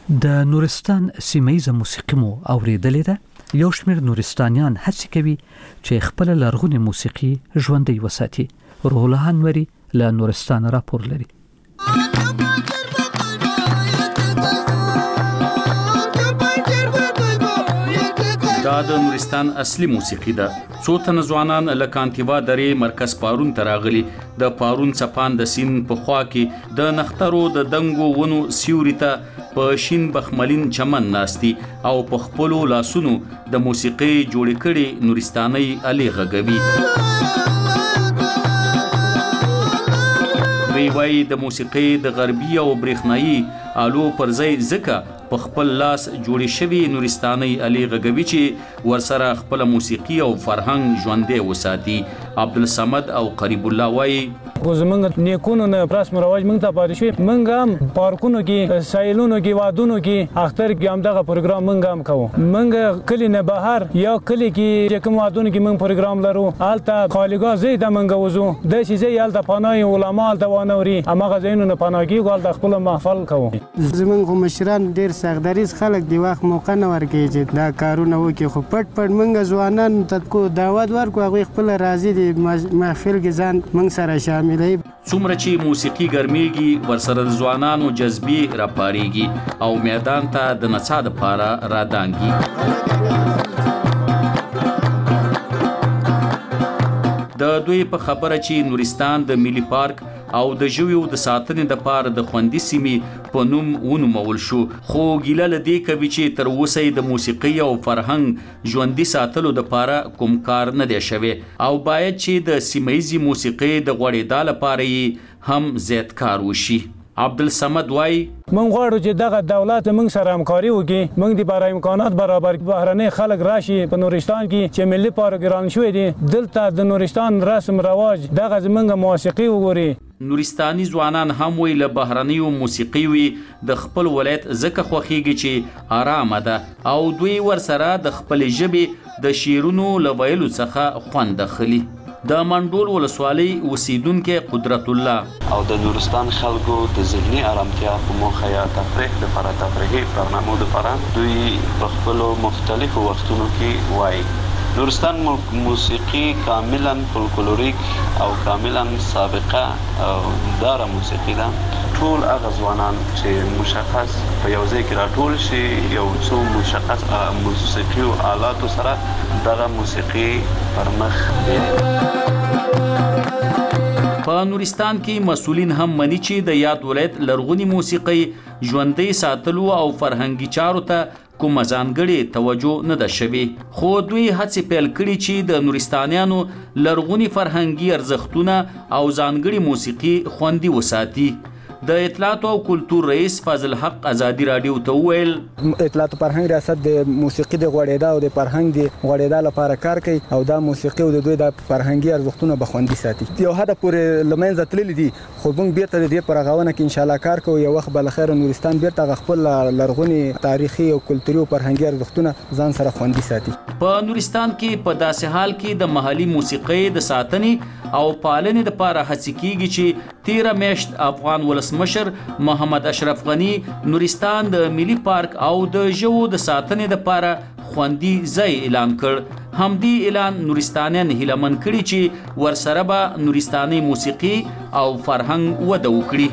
د نورستان سیمایي موسیقي مو اوریدلې ده. یو شمېر نورستانیان هڅه کوي چې خپل لرغونی موسیقي ژوندۍ وساتي. روح الله انوري له نورستان راپور لري. دا د نورستان اصلي موسیقي ده. څو تن ځوانان له کانتیوا درې مرکز پارون ته راغلي. د پارون څپان د سین په خوا کې د نخترو د دنګو ونو سیوري ته په شین بخملین چمن ناستي او په خپلو لاسونو د موسیقي جوړې کړي نورستاني الې غږوي. دوی وایي د موسیقي د غربي او برېښنایي آلو پر ځای ځکه په خپل لاس جوړې شوي نورستاني الې غږوي چې ورسره خپل موسیقي او فرهنګ ژوندی وساتي. عبدالصمد او قریب الله وایي زمونږ نیکونو نه پراس مروج موږ ته پاتې شوی. موږ هم پارکونو کې سایلونو کې وادونو کې اختر کې هم دغه پروګرام موږ هم کوو. موږ کلی نه بهر یا کلی کې چې کوم وادونو کې موږ پروګرام لرو هلته خالیګاه ځای ته موږ وځو. داسې ځای هلته پناه علما هلته وانه هماغه ځایونو نه پناه کېږو هلته خپل محفل کوو. زمونږ مشران ډېر سختدریز خلک دی وخت موقع نه ورکوي چې دا کارونه وکړي خو پټ پټ موږ ځوانان ته کو دعوت ورکړو هغوی خپله راضي دي محفل کې ځان موږ سره شامل. څومره چې موسیقي ګرمېږي ورسره د ځوانانو جذبې راپارېږي او میدان ته د نڅا دپاره رادانګي. د دوی په خبره چې نورستان د ملي پارک او د ژویو د ساتنې دپاره د خوندي سیمې په نوم ونومول شو، خو ګیله له دې کوي چې تر اوسه یې د موسیقي او فرهنګ ژوندي ساتلو دپاره کوم کار نه دی شوی او باید چې د سیمهیزي موسیقي د غوړېدا لپاره یې هم زیات کار وشي. عبدالصمد وای موږ غواړو چې دغه دولت موږ سره همکاري وکړي. موږ د لپاره امکانات برابر بهرني خلک راشي په نورستان کې چې ملي پارک ګران شوی دی دلته د نورستان رسم رواج دغه زمونږ موسیقي وګوري. نورستاني ځوانان هم وی له بهرنیو موسیقي وي د خپل ولایت ځکه خوښیږي چې آرامه ده او دوی ورسره د خپل ژبې د شعرونو له ویلو څخه خوند اخلي. د منډول ولسوالۍ اوسیدونکي قدرت الله او د نورستان خلکو د ذهني آرامتیا په موخه یا تفریح لپاره تفریحي برنامو لپاره دوی په خپلو مختلفو وختونو کې وایي. نورستان موسیقي کاملا فولکلوریک او کاملا سابقه او داره موسیقي ده. ټول هغه ځوانان چې مشخص په یو ځای کې راټول شي یو څو مشخص موسیقي آلاتو سره دغه موسیقي پر مخ په نورستان کې مسؤلین هم مني چې د یاد ولایت لرغونی موسیقي ژوندۍ ساتلو او فرهنګي چارو ته کومه ځانګړې توجه نه ده شوې، خو دوی هڅې پیل کړي چې د نورستانیانو لرغوني فرهنګي ارزښتونه او ځانګړې موسیقي خوندي وساتي. د اطلاعات او کلتور رئیس فاضل حق ازادي رادیو ته وویل اطلاعات او فرهنګ ریاست د موسیقي د غوړېدا او د فرهنګ د غوړېدا لپاره کار کوي او دا موسیقي او د دوی د فرهنګي ارزښتونه به خوندي ساتي. یو هدف پورې لمنځه تللی دي خو موږ بیرته د دې پر رغونه کې ان شاء الله کار کوو. یو وخت بل خیر نورستان بیرته خپل لرغوني تاریخي او کلتوري او فرهنګي ارزښتونه ځان سره خوندي ساتي. په نورستان کې په داسې حال کې د محلي موسیقي د ساتنې او پالنې لپاره هڅې کیږي چې تیره میاشت افغان ولسمشر محمد اشرف غنی نورستان د ملي پارک او د ژوو د ساتنې لپاره خوندي ځای اعلان کړ. همدې اعلان نورستانیان هیلهمن کړي چې ورسره به نورستاني موسیقي او فرهنګ وده وکړي.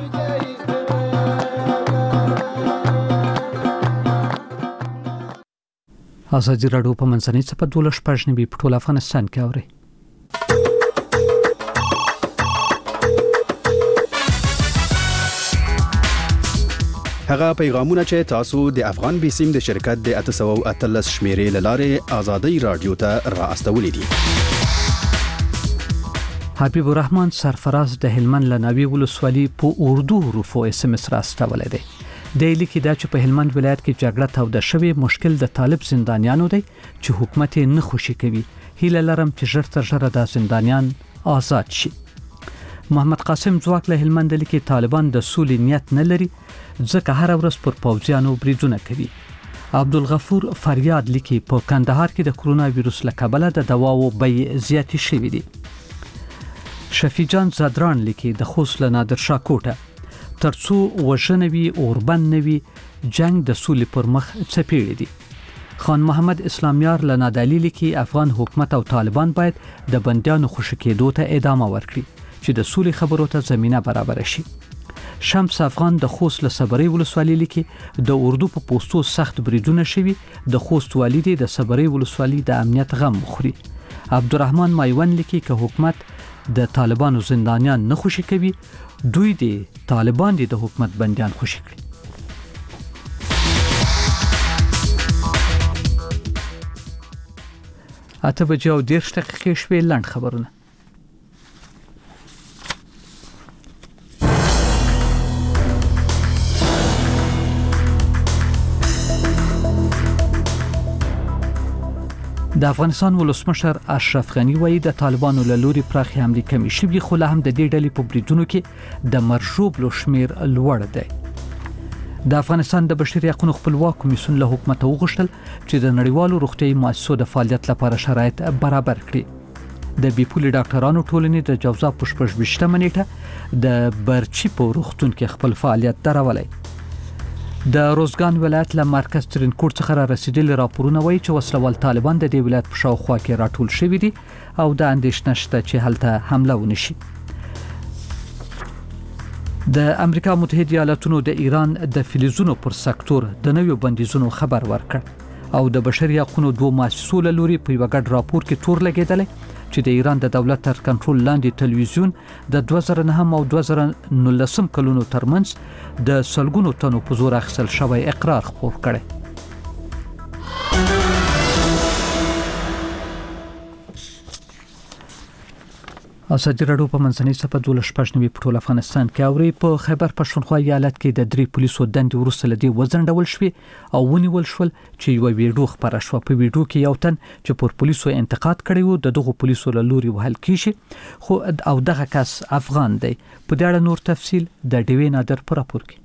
ازادي راډیو په منځنۍ څپه دولس شپږ نوي په ټول افغانستان کې اوري. هغه پیغامونه چې تاسو د افغان بیسیم د شرکت د اته سوه او اتلس شمیرې له لارې ازادي راډیو ته را استولې دي. حبیب الرحمن سرفراز د هلمند لناوی ولسوالۍ په اردو حروفو اس ام اس را استولې دی. د لیکي دا چې په هلمند ولایت کې جګړه توده شوې مشکل د طالب زندانیانو دی چې حکومت یې نه خوشي کوي. هیله لرم چې ژر تر ژره دا زندانیان آزاد شي. محمد قاسم ځواک له هلمند لیکي طالبان د سولې نیت نه لري ځکه هر ورځ پر پوځیانو بریدونه کوي. عبدالغفور فریاد لیکي په کندهار کې د کرونا وایرس له کبله د دواو بیې زیاتې شوې دي. شفیع جان زادران لیکي د خوست له نادر شاه کوټه ترڅو وژنوي اوربند نوي جنگ د سولې پر مخ څپېړې دي. خان محمد اسلامیار له نادلیل کې افغان حکومت او طالبان باید د بندیانو خوشی کېدو ته ادامه ورکړي چې د سولې خبرو ته زمينه برابر شي. شمس افغان د خوست له صبري ولسوالۍ لیکي د اردو په پوسټو سخت بریدونه شوي، د خوست والي د صبري ولسوالۍ د امنیت غم مخوري. عبدالرحمن مایون لیکي که حکومت د طالبانو زندانیان نه خوشی کوي، دوی د طالبان د حکومت بندیان خوشی کړي. اته بجې او دېرش دقیقې شوې. لنډ خبرونه. د افغانستان ولسمشر اشرف غنی وایي د طالبانو له لوري پراخي حملې کمې شوې، خو لا هم د دې ډلې په بریدونو کې د مرشوب شمیر لوړ دی. د افغانستان د بشري حقوقو خپلواک کمیسیون له حکومت وغوښتل چې د نړیوالو روغتیايي مؤسسو د فعالیت لپاره شرایط برابر کړي. د بیپولي ډاکټرانو ټولنې د جوزا په شپږ ویشتمه نیټه د برچی په روغتون کې خپل فعالیت درولای. د روزګان ولایت له مرکز ترینکوټ څخه را رسیدلي راپورونه وایي چې وسلوال طالبان د دې ولایت په شاوخوا کې راټول شوي دي او د اندېښنه شته چې هلته حمله ونشي. د امریکا متحده ایالاتونو د ایران د فلزونو پر سکتور د نویو بندیزونو خبر ورکړ او د بشري حقوقو دوه مؤسسو له لوري په یو ګډ راپور کې تور لګیدل چې د ایران د دولت تر کنټرول لاندې تلویزیون د دوه زره نه او دوه زره نولسم کلونو ترمنځ د سلګونو تنو په زور اخیستل شوی اقرار خپور کړی. ازادي راډیو په منځنۍ صفحه دولس شپږ نوي په ټول افغانستان کې اوري. په خیبر پښتونخوا ایالت کې د درې پولیسو دندې وروسته لدی وزنډول شوې او ونیول شول چې یو ویډیو خبره شو. په ویډیو کې یو تن چې پر پولیسو انتقاد کړی و د دغه پولیسو له لوري وهل کیږي، خو او دغه کس افغان دی. په دې اړه نور تفصیل د ډیوی نادر پر راپور کې.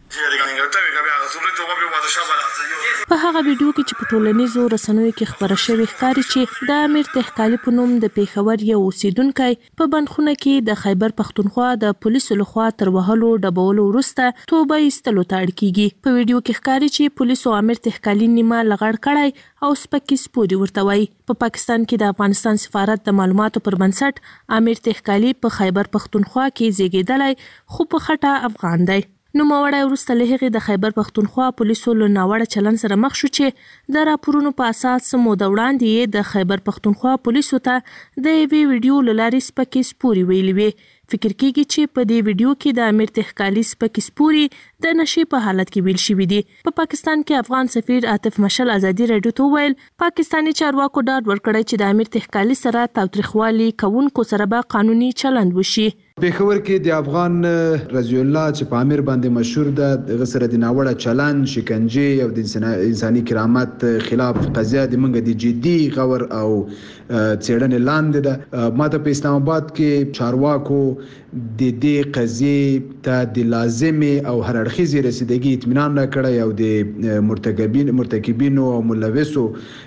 په هغه ویډیو کې چې په ټولنیزو رسنیو کې خبره شوې ښکاري چې د امیر تحقالي په نوم د پیښور یو اوسیدونکی په بندخونه کې د خیبر پښتونخوا د پولیسو لخوا تر وهلو ډبولو وروسته توبه ایستلو ته اړ کیږي. په ویډیو کې ښکاري چې پولیسو امیر تحقالي نیمه لغړ کړی او سپکې سپوري ورته وایي. په پاکستان کې د افغانستان سفارت د معلوماتو پر بنسټ امیر تحقالي په خیبر پښتونخوا کې زیږیدلی خو په خټه افغان دی. نو موړی وروسته له هغې د خیبر پښتونخوا پولیسو له ناوړه چلن سره مخ شو چې د راپورونو په اساس موده وړاندې یې د خیبر پښتونخوا پولیسو ته د یوې ویډیو له لارې سپکې سپوري ویلې وې. فکر کیږي چې په دې ویډیو کې د امیر تحقالي سپکې سپوري د نشې په حالت کې ویل شوي دي. په پاکستان کې افغان سفیر عاطف مشل ازادي راډیو ته وویل پاکستاني چارواکو ډاډ ورکړی چې د امیر تحقالي سره تاوتریخوالي کوونکو سره به قانوني چلند وشي. پیښور کې د افغان رضی الله چې په امیر باندې مشهور ده دغه سره د ناوړه چلند، شکنجې او د انساني کرامت خلاف قضیه د منګه د جدي غور او څېړنې لاندې ده. ماته په اسلام آباد کې چارواکو د دې قضیې ته د لازمي او هر اړخیزې رسیدګي اطمینان راکړی او د مرتکبین مرتکبینو او ملوثو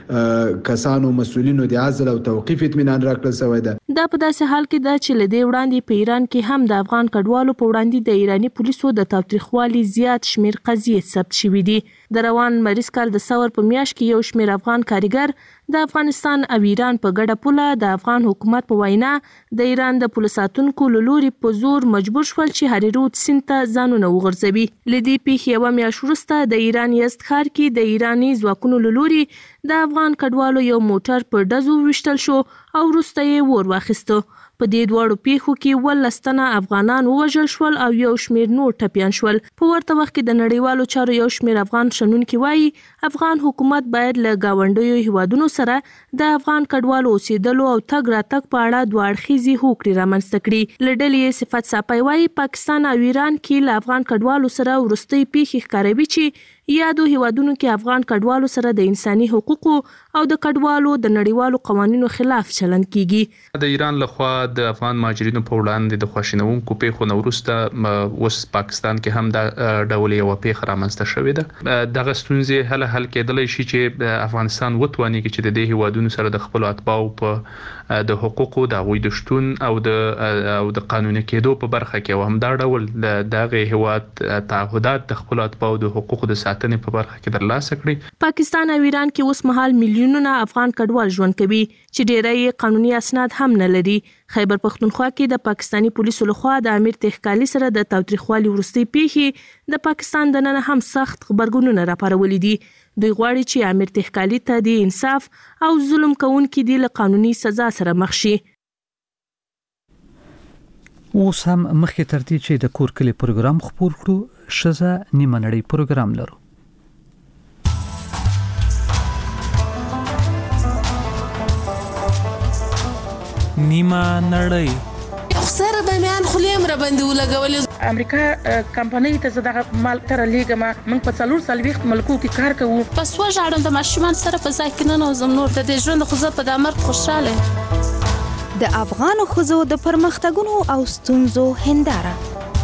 کسانو مسؤلینو د عزل او توقيف اطمینان راکړل شوی ده. دا په داسې حال کې ده چې لدې وړاندې په ایران کې هم د افغان کډوالو په وړاندې د ایرانی پولیسو د تاوتریخوالي زیات شمیر قضیې ثبت شوې دي. د روان مریض کال د ثور په میاشت کې یو شمیر افغان کاریګر د افغانستان او ایران په ګډه پوله د افغان حکومت په وینا د ایران د پولیس ساتونکو له لوري په زور مجبور شول چې هریرود سیند ته ځانونه وغورځوي. لدې پیښې یوه میاشت وروسته د ایران یزد ښار کې د ایرانی ځواکونو له لوري د افغان کډوالو یو موټر په ډزو ویشتل شو او وروسته یې ور واخیسته. په دې دواړو پیښو کې ولس تنه افغانان ووژل شول او یو شمیر نور ټپیان شول. په ورته وخت کې د نړیوالو چارو یو شمیر افغان شنونکي وایي افغان حکومت باید له گاونډیو هیوادونو سره د افغان کډوالو اوسېدلو او تګ راتګ په اړه دوه اړخیزې هوکړې رامنځته کړي. له ډلې یې صفت ساپی وایي پاکستان او ایران کې له افغان کډوالو سره وروستۍ پیښې ښکاروي چې یادو هیوادونو کې افغان کډوالو سره د انساني حقوقو او د کډوالو د نړیوالو قوانینو خلاف چلند کیږي. د ایران لخوا د افغان مهاجرینو په وړاندې د خواشینونکو پیښو نه وروسته اوس پاکستان کې هم د ډول یو پیښه رامنځته شوې ده. دغه ستونزې هله حل کېدلی شي چې افغانستان وتواني چې د دې هیوادونو سره د خپل اتباعو په د حقوقو د غوي د شتون او د او د قانوني کېدو په برخه کې او هم دا ډول د دغه هیواد تعهدات د خپل اتباعو د حقوقو د ساتنې په برخه کې ترلاسه کړي. پاکستان او ایران کې اوس مهال میلیونونه افغان کډوال ژوند کوي چې ډېری قانوني اسناد هم نه لري. خیبر پختونخوا کې د پاکستانی پولیسو لخوا د امیر تحقالي سره د تاوتریخوالي وروستي پیښې د پاکستان د نن هم سخت خبرګونونه راپارولي دي. دوی غواړي چې امیر تحقالي ته د انصاف او ظلم کوونکي د قانوني سزا سره مخ شي. اوس هم مخکې تر دې چې د کور کلی پروګرام خپور کړو شزه نیمه نړۍ پروګرام لرو. نیمه نړۍ خسر به میان خلیم را باندې ولګولې. امریکا کمپنۍ ته زړه مال تر لیګما موږ په څلور سال وخت ملکو کې کار کوو. پس و ژړم د ماشومان سره په ځای کې نه نوزم نور د دې ژوند خو زه په د مرګ خوشاله. د افغان ښځو د پرمختګونو او ستونزو هنداره.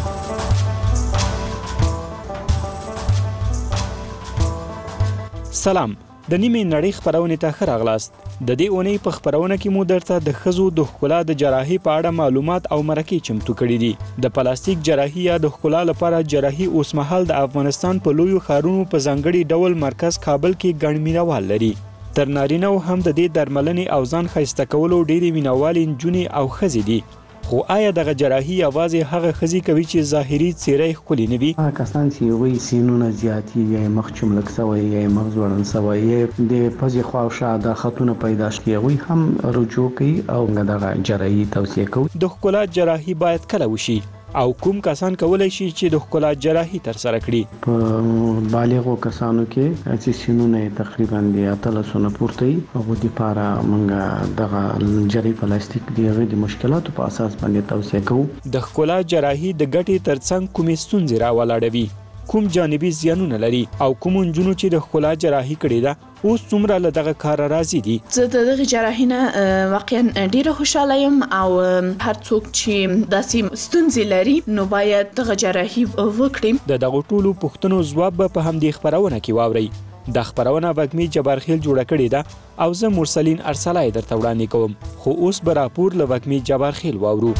سلام، د نیمه نړۍ خبرونه ته ښه راغلاست. د دې اونۍ په خبرونه کې مو درته د ښځو د ښکلا د جراحي په اړه معلومات او مرکې چمتو کړي دي. د پلاستیک جراحي یا د ښکلا لپاره جراحي اوس مهال د افغانستان په لویو ښارونو په ځانګړي ډول مرکز کابل کې ګڼ مینوال لري. تر نارینه هم د دې درملنې او ځان ښایسته کولو ډېرې مینوالې نجونې او ښځې دي. خو آیا دغه جراحي یوازې هغه ښځې کوي چې ظاهري څېره یې ښکلې نه وي؟ هغه کسان چې هغوی سینونه زیاتي یا یې مخ چملک سوی یا یې مغز وړن سوی یا د پزې خوا او شا د خطونه پیدا شي هغوی هم رجوع کوي او دغه جراحي توصیه کوي. د ښکلا جراحي باید کله وشي او کوم کسان کولای شي چې د ښکلا جراحي تر سره کړي؟ په بالغو کسانو کې چې سینونه تقریبا د اتلسونه پورته هغه د لپاره موږ دغه جراحي پلاستیک دیغه د مشکلاتو په اساس باندې توصیه کوو. د ښکلا جراحي د ګټې ترڅنګ کومې ستونزې راولاړوي؟ کوم جانبي زیانونه لري او کوم نجونو چې د ښکلا جراحي کړې ده اوس څومره له دغه کار راضي دي؟ زه د دغه جراحي نه واقعا ډیره خوشاله یم او هر څوک چې داسې ستونزې لري نو باید دغه جراحي وکړي. د دغه ټولو پوښتنو ځواب په همدې خبرونه کې واورئ. د خبرونه وګمي جبارخیل جوړه کړې ده او زه مرسلین ارسلای درته وړاندې کوم. خو اوس به راپور له وګمي جبارخیل واورو.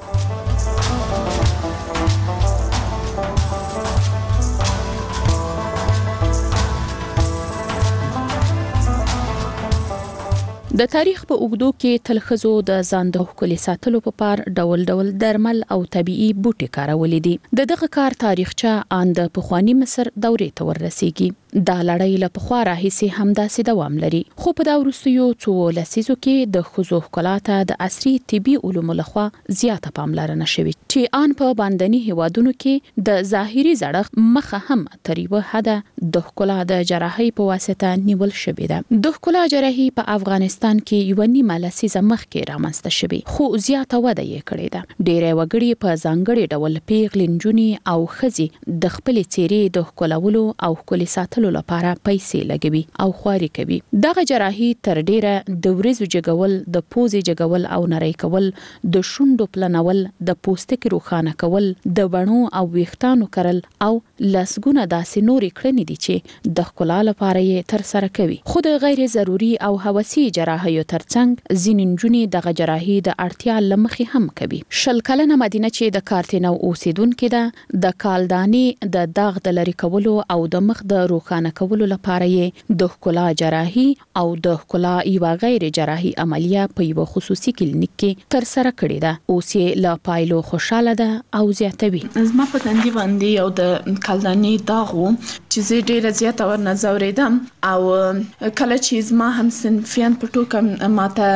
د تاریخ په اوږدو کې تل ښځو د ځان د ښکلي ساتلو په پار ډول ډول درمل او طبيعي بوټي کارولې دي. د دغه کار تاریخچه ان د پخوانی مصر دورې ته ورسیږي. دا لړۍ له پخوا راهیسې همداسې دوام لري. خو په دا وروستیو څو لسیزو کې د ښځو ښکلا ته د عصري طبي علومو لخوا زیاته پاملرنه شوې چې ان په باندني هیوادونو کې د ظاهري زړښت مخه هم تر یوه حده د ښکلا د جراحي په واسطه نیول شوې ده. د ښکلا جراحي په افغانستان کې یو نیمه لسیزه مخکې رامنځته شوې خو زیاته وده یې کړې ده. ډېری وګړي په ځانګړي ډول پیغلې نجونې او ښځې د خپلې څېرې د ښکلولو او ښکلي ساتلو لپاره پیسې لګوي او خواري کوي. دغه جراحي تر ډیره د ورځو جګول، د پوزې جګول او نری کول، د شونډو پلنول، د پوستکي روښانه کول، د بڼو او ویښتانو کرل او لسګونه داسې نورې کړنې دي چې د ښکلا لپاره یې تر سره کوي. خو د غیر ضروري او هوسي جراحیو ترڅنګ ځینې نجونې دغه جراحي د اړتیا له مخې هم کوي. شل کلنه مدینه چې د کارتینو اوسیدونکې ده د کالدانې د داغ د لرې کولو او د مخ د روښانه کولو لپاره یې د ښکلا جراحي او د ښکلا یوه غیر جراحي عملیه په یو خصوصي کلینیک کې تر سره کړې ده. اوس یې له پایلو خوشاله ده او زیاتوي. زما په تندي باندې یو د کالدانې داغ و چې زه ډیره زیاته ورنه ځورېدم او کله چې زما هم صنفیان په ټوکه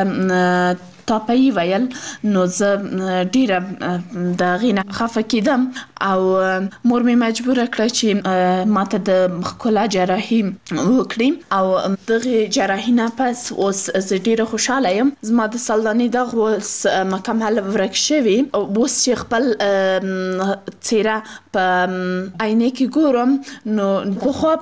ماته تاپی ویل نو زه ډیره د غینه خفه کېدم او مور مې مجبور کړه چې ماته د ښکلا جراحي وکړي او دغه جراحي نه پس اوس زه ډیره خوشاله یم. زما د سلدانې دغه اوس مکمل ورک شوی او اوس چې خپل څیره په عینه کې ګورم نو خو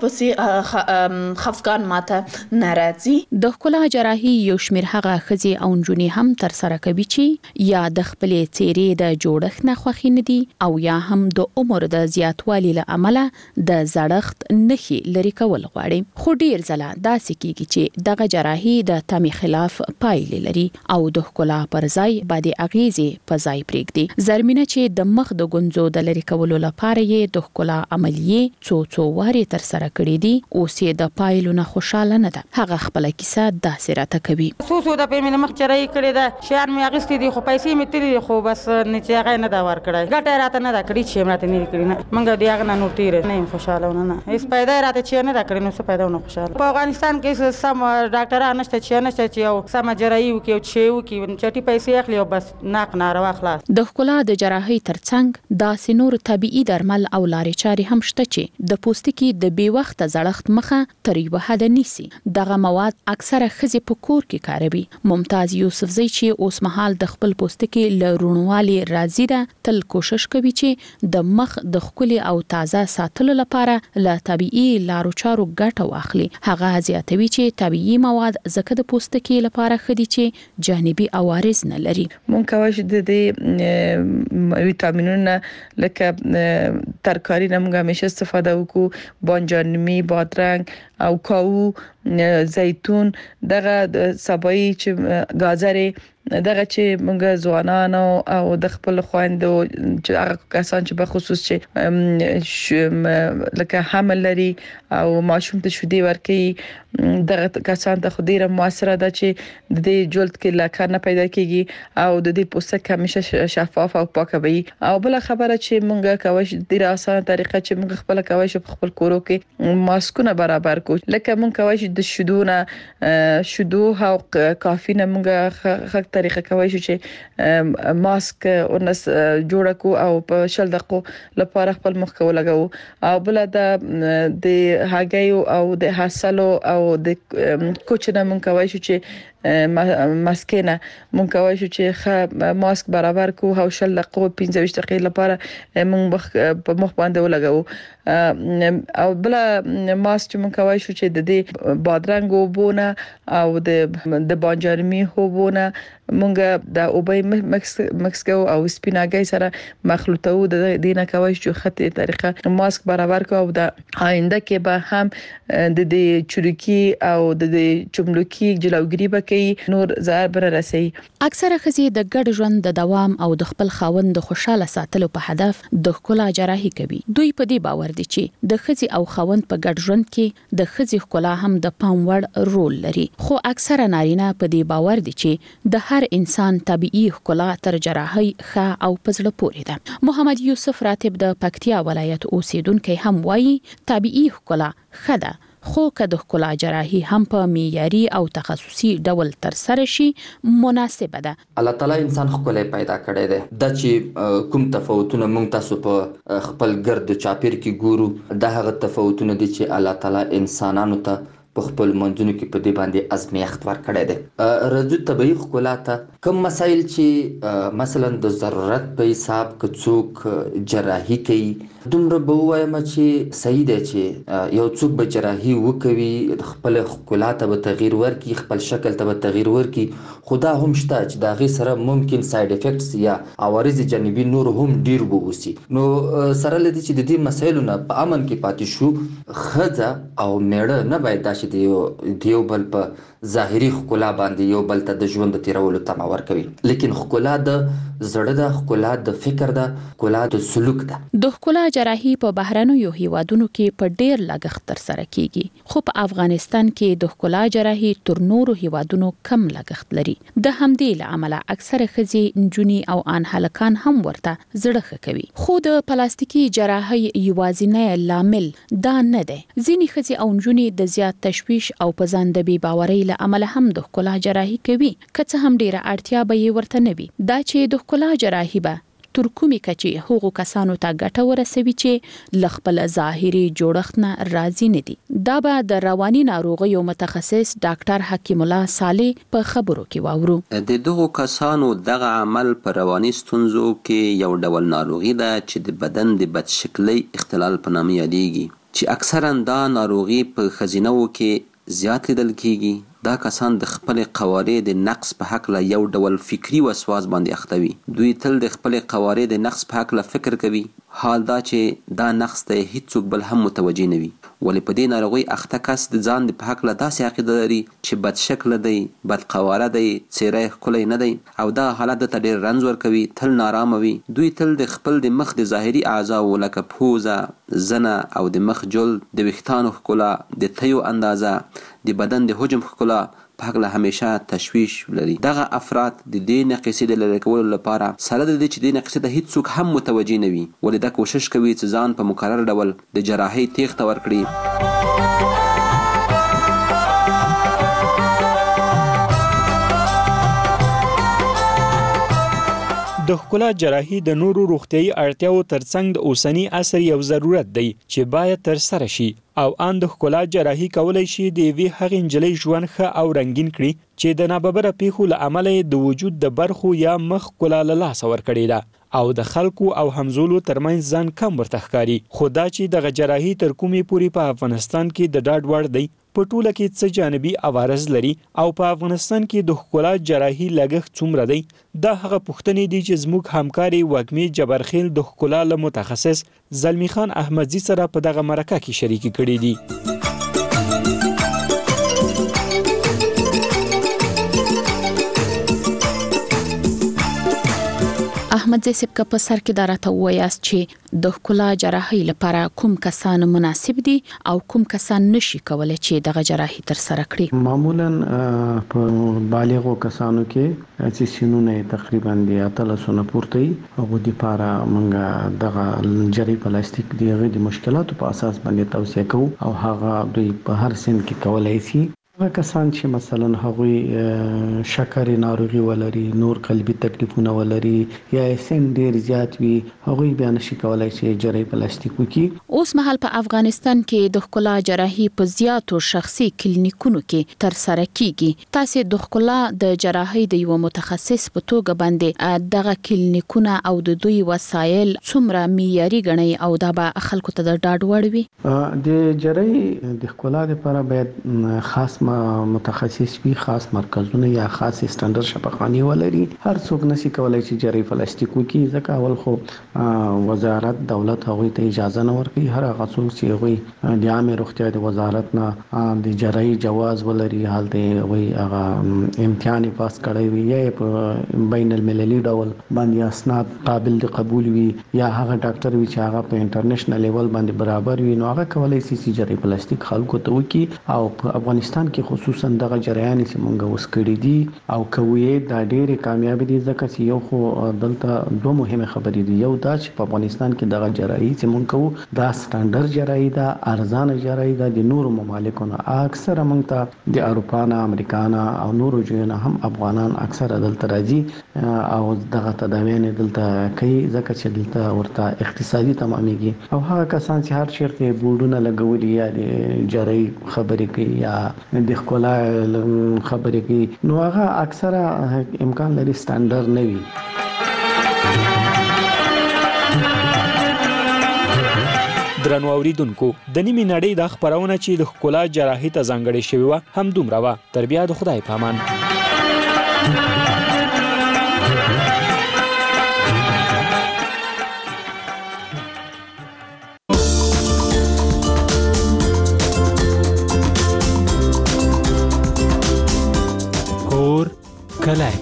پسې خفقان ماته ناراضي. د ښکلا جراحي یو شمېر هغه ښځې او نجونې هم هم تر سره کوي چې یا د خپلې څیرې د جوړښت نه خوښي نه دي او یا هم د عمر د زیاتوالي له امله د زړښت نښې لري کول غواړي. خو ډیر ځله داسې کیږي چې دغه جراحي د تمې خلاف پایلې لري او د ښکلا پر ځای بدې اغیزې په ځای پرېږدي. زرمینه چې د مخ د ګونځو د لرې کولو لپاره یې د ښکلا عملیې څو څو وارې تر سره کړې دي، اوس یې د پایلو نه خوشاله نه ده. هغه خپل کیسه داسې راته کوي. څو څو د پیمنه مخ چرای کړی ده، شیان مې اغستې دي خو پیسې مې تلې خو بس نه چې هغه نه دا ور کړی. ګټه راته نه دا کړی چې مراته نه کړی نه. منګه دی هغه نه نور تیر نه خوشاله نه نه. هیڅ پیدا راته چې نه دا کړی نو څه پیدا نه خوشاله. په افغانستان کې سم ډاکټران نشته چې نشته چې یو سم جراحي وکي او چې وکي چټي پیسې اخلي او بس ناق ناروا خلاص. د ښکلا د جراحي ترڅنګ داسې نور طبيعي درمل او لارې چارې هم شته چې د پوستکي د بې وخت زړښت مخه تر یو حد نیسي. دغه مواد اکثره ښځې په کور کې کاروي. ممتاز یوسفزۍ چې اوس مهال د خپل پوستکي له روڼوالي راضي ده، تل کوشش کوي چې د مخ د ښکلي او تازه ساتلو لپاره له طبيعي لارو چارو ګټه واخلي. هغه زیاتوي چې طبيعي مواد زکه د پوستکي لپاره خدي چې جانبي عوارض نه لري. مونږ کوي چې د دې ویټامینونو لکه ترکاری نه موږ همیشه استفاده وکړو، بانجانمی، بادرنګ او کاو، زیتون، دغه سبایی چې گازرې، دغه چې موږ ځوانانو او د خپل خويندو چې هغه کسان چې په خصوص چې لکه حمل لري او ماشوم ته شودي ورکي، دغه کسان ته خو ډیره موثره ده چې د دې جلد کې لکه نه پیدا کیږي او د دې پوستک همیشه شفاف او پاک وي. او بل خبره چې موږ کوي چې ډیره اسانه طریقه چې موږ خپل کوي چې خپل کورو کې ماسکونه برابر کو، لکه موږ کوي چې د شودونه شودو او کافي نه موږ خک طریقه کوي چې ماسک ورنس جوړ کو او په شل دقیقو لپاره خپل مخ کو لګاو. او بل د د هاګیو او د حاصلو او د کوچنه موږ کوي چې ماسکینه موږ کوي چې خ ماسک برابر کو او شل دقیقو پنځه ویشت دقیقې لپاره موږ په مخ باندې ولګاو. او بل ماسک چې موږ کوي چې د دې بادرنګ وبونه او د د بانجانمی وبونه موږ د اوبای مکس مکس کو او سپیناګي سره مخلوطو د دینه کوي چې خطي طریقه ماسک برابر کو او د آینده کې به هم د دې چورکی او د دې چملوکی جلوګری به کوي نور ضرر بر رسي. اکثره ښځې د ګډ ژوند د دوام او د خپل خاوند د خوشاله ساتلو په هدف د ښکلا جراحي کوي. دوی په دې باور دي چې د ښځې او خاوند په ګډ ژوند کې د ښځې ښکلا هم د پام وړ رول لري. خو اکثره نارینه په دې باور دي چې د هر انسان طبيعي ښکلا تر جراحي ښه او پزړه پورې ده. محمد یوسف راتب د پکتیا ولایت اوسیدونکو هم وایي طبيعي ښکلا ښه ده، خو که د ښکلا جراحي هم په معیاري او تخصصي ډول تر سره شي مناسبه ده. الله تعالی انسان ښکلی پیدا کړی دی. د چې کوم تفاوتونه موږ تاسو په خپل ګرد چاپیر کې ګورو، د هغه تفاوتونه دي چې الله تعالی انسانانو ته په خپل منځونو کې په دې باندې ازمیښت ورکړی دی. رجو طبيعي ښکلا ته کوم مسایل چې مثلا د ضرورت په حساب که څوک جراحي کوي، دومره به وایم چې صحیح دی چې یو څوک به جراحي وکوي، خپل ښکلا ته به تغییر ورکړي، خپل شکل ته به تغییر ورکړي. خو دا هم شته چې د هغې سره ممکن ساید افیکټس یا عوارض جانبي نور هم ډیر به وسي. نو سره له دې چې د دې مسایلو نه په امن کې پاتې شو، ښځه او میړه نه باید دا چې د یو بل په ظاهري ښکلا باندې یو بل ته د ژوند د تیرولو تمه ورکوي. لیکن ښکلا د زړه ده، ښکلا د فکر ده، ښکلا د سلوک ده. د ښکلا جراحي په بهرنیو هیوادونو کې په ډیر لګښت تر سره کیږي، خو په افغانستان کې د ښکلا جراحي تر نورو هیوادونو کم لګښت لري. د همدې له امله اکثره ښځې، نجونې او ان هلکان هم ورته زړه ښه کوي. خو د پلاستیکي جراحي یوازینی لامل دا نه دی. ځینې ښځې او نجونې د زیات تشویش او په ځان د بې باورۍ له امله هم د ښکلا جراحي کوي، که څه هم ډیره اړتیا به یې ورته نه وي. دا چې د ښکلا جراحي به تر کومې کچې هغو کسانو ته ګټه ورسوي چې له خپل ظاهري جوړښت نه راضي نه دي. دا به د رواني ناروغیو متخصص ډاکټر حکیم الله صالح په خبرو کې واورو. د دغو کسانو دغه عمل په رواني ستونزو کې یو ډول ناروغي ده چې د بدن د بدشکلۍ اختلال په نامه یادېږي، چې اکثرا دا ناروغي په ښځینه‌و کې زیات لیدل کیږي دا کسان د خپل قوارې د نقص په حق له یو ډول فکری وسواس باندې اخته وي. دوی تل د خپل قوارې د نقص په حق له فکر کوي، حال دا چې دا نقص ته هیڅوک بل هم متوجه نه وي. ولې په دې ناروغۍ اخته کس د ځان د په حق له داسې عقیده لري چې بد شکله دی، بد قواره دی، څیره یې ښکلی نه دی او دا حالت ته ډېر رنځ ورکوي، تل نارامه وي. دوی تل د خپل د مخ د ظاهري اعضاو لکه پوزه، زنه او د مخ جلد، د ویښتانو ښکلا، د تیو اندازه، د بدن د حجم ښکلا په هکله همیشه تشویش لري. دغه افراد د دې نقیصې د لرې کولو لپاره سره د دې چې دې نقیصې ته هیڅوک هم متوجه نه وي، ولې دا کوشش کوي چې ځان په مکرر ډول د جراحۍ تیښته ورکړي. د ښکلا جراحي د نورو روغتیايي اړتیاو ترڅنګ د اوسني عصر یو ضرورت دی چې باید ترسره شي او ان د ښکلا جراحي کولای شي د یوې هغې نجلۍ ژوند ښه او رنګین کړي چې د ناببره پیښو له امله د وجود د برخو یا مخ ښکلا له لاسه ورکړې ده او د خلکو او همزولو ترمنځ ځان کم ورته ښکاري. خو دا چې دغه جراحي تر کومې پورې په افغانستان کې د ډاډ وړ دی، په ټوله کې څه جانبي عوارض لري او په افغانستان کې د ښکلا جراحي لګښت څومره دی، دا هغه پوښتنې دي چې زموږ همکاري وږمې جبرخیل د ښکلا له متخصص زلمی خان احمدزي سره په دغه مرکه کې شریکې کړي دي. احمدزي صاحب که په سر کې دا راته ووایاست چې د ښکلا جراحۍ لپاره کوم کسان مناسب دي او کوم کسان نشي کولی چې دغه جراحي ترسره کړي؟ معمولا په بالغو کسانو کې چې سینونه تقریبا د اتلسو نه پورته وي، هغو دپاره موږ دغه جراحي پلاستیک د هغې د مشکلاتو په اساس باندې توصیه کوو او هغه دوی په هر سن کې کولی شي. هغه کسان چې مثلا هغوی شکرې ناروغي ولري، نور قلبي تکلیفونه ولري یا سن ډیر زیات وي، هغوی بیا نشي کولای چې جراحي پلاستیک وکړي. اوس مهال په افغانستان کې د ښکلا جراحي په زیاتو شخصي کلینیکونو کې ترسره کیږي. تاسو د ښکلا د جراحي د یو متخصص په توګه باندې دغه کلینیکونه او د دوی وسایل څومره معیاري ګڼئ او دا به خلکو ته د ډاډ وړ وي؟ د جراحي د ښکلا لپاره باید خاص متخصص وي، خاص مرکزونه یا خاص سټانډرډ شفاخانې ولري. هر څوک نشي کولای چې جراحي پلاستیک وکړي، ځکه اول خو وزارت دولت هغوی ته اجازه نه ورکوي. هر هغه څوک چې هغوی د عامې روغتیا د وزارت نه د جراحي جواز ولري، هلته هغوی هغه امتحان یې پاس کړی وي یا په بین المللي ډول باندې اسناد قابل د قبول وي یا هغه ډاکټر وي چې هغه په انټرنیشنل لیول باندې برابر وي، نو هغه کولای شي چې جراحي پلاستیک خلکو ته وکړي. او په افغانستان کې خصوصا دغه جریان چې مونږ اوس کړی دي او کوي دا ډېرې کامیاب دي، ځکه چې یو خو دلته دوه مهمه خبرې دي. یو دا چې په افغانستان کې دغه جراحي چې مونږ کوو دا سټانډرډ جراحي ده، ارزانه جراحي ده. د نورو ممالکو نه اکثره مونږ ته د اروپا نه، امریکا نه او نورو ځایونو نه هم افغانان اکثره دلته راځي او دغه تداویانې دلته کوي، ځکه چې دلته ورته اقتصادي تمامېږي. او هغه کسان چې هر چیرته بورډونه لګولي یا د جراحي خبرې کوي یا د ښکلا خبرې کوي، نو هغه اکثره امکان لري سټانډرډ نه وي. درنو اوریدونکو، د نیمې نړۍ د خبرونه چې د ښکلا جراحي ته ځانګړې شوې وه هم دومره وه. تر بیا د خدای په امان. کلای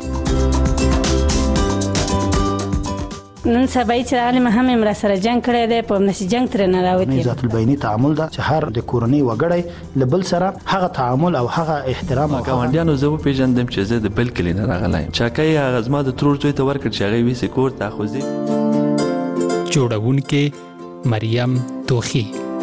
نن سبا چې عالم هم امر سره جنگ کړی دی، په نشي جنگ تر نه راوتی. ذات البینی تعامل دا چې هر د کورنۍ وګړی لبل سره هغه تعامل او هغه احترام او ګاونډیانو زه په پیژندم چې زه د بل کلی نه راغلی چاکای هغه زما د ترور زوی ته ورکړ چې هغه ویسې کور ته خوځي. جوړونکې مریم توخی.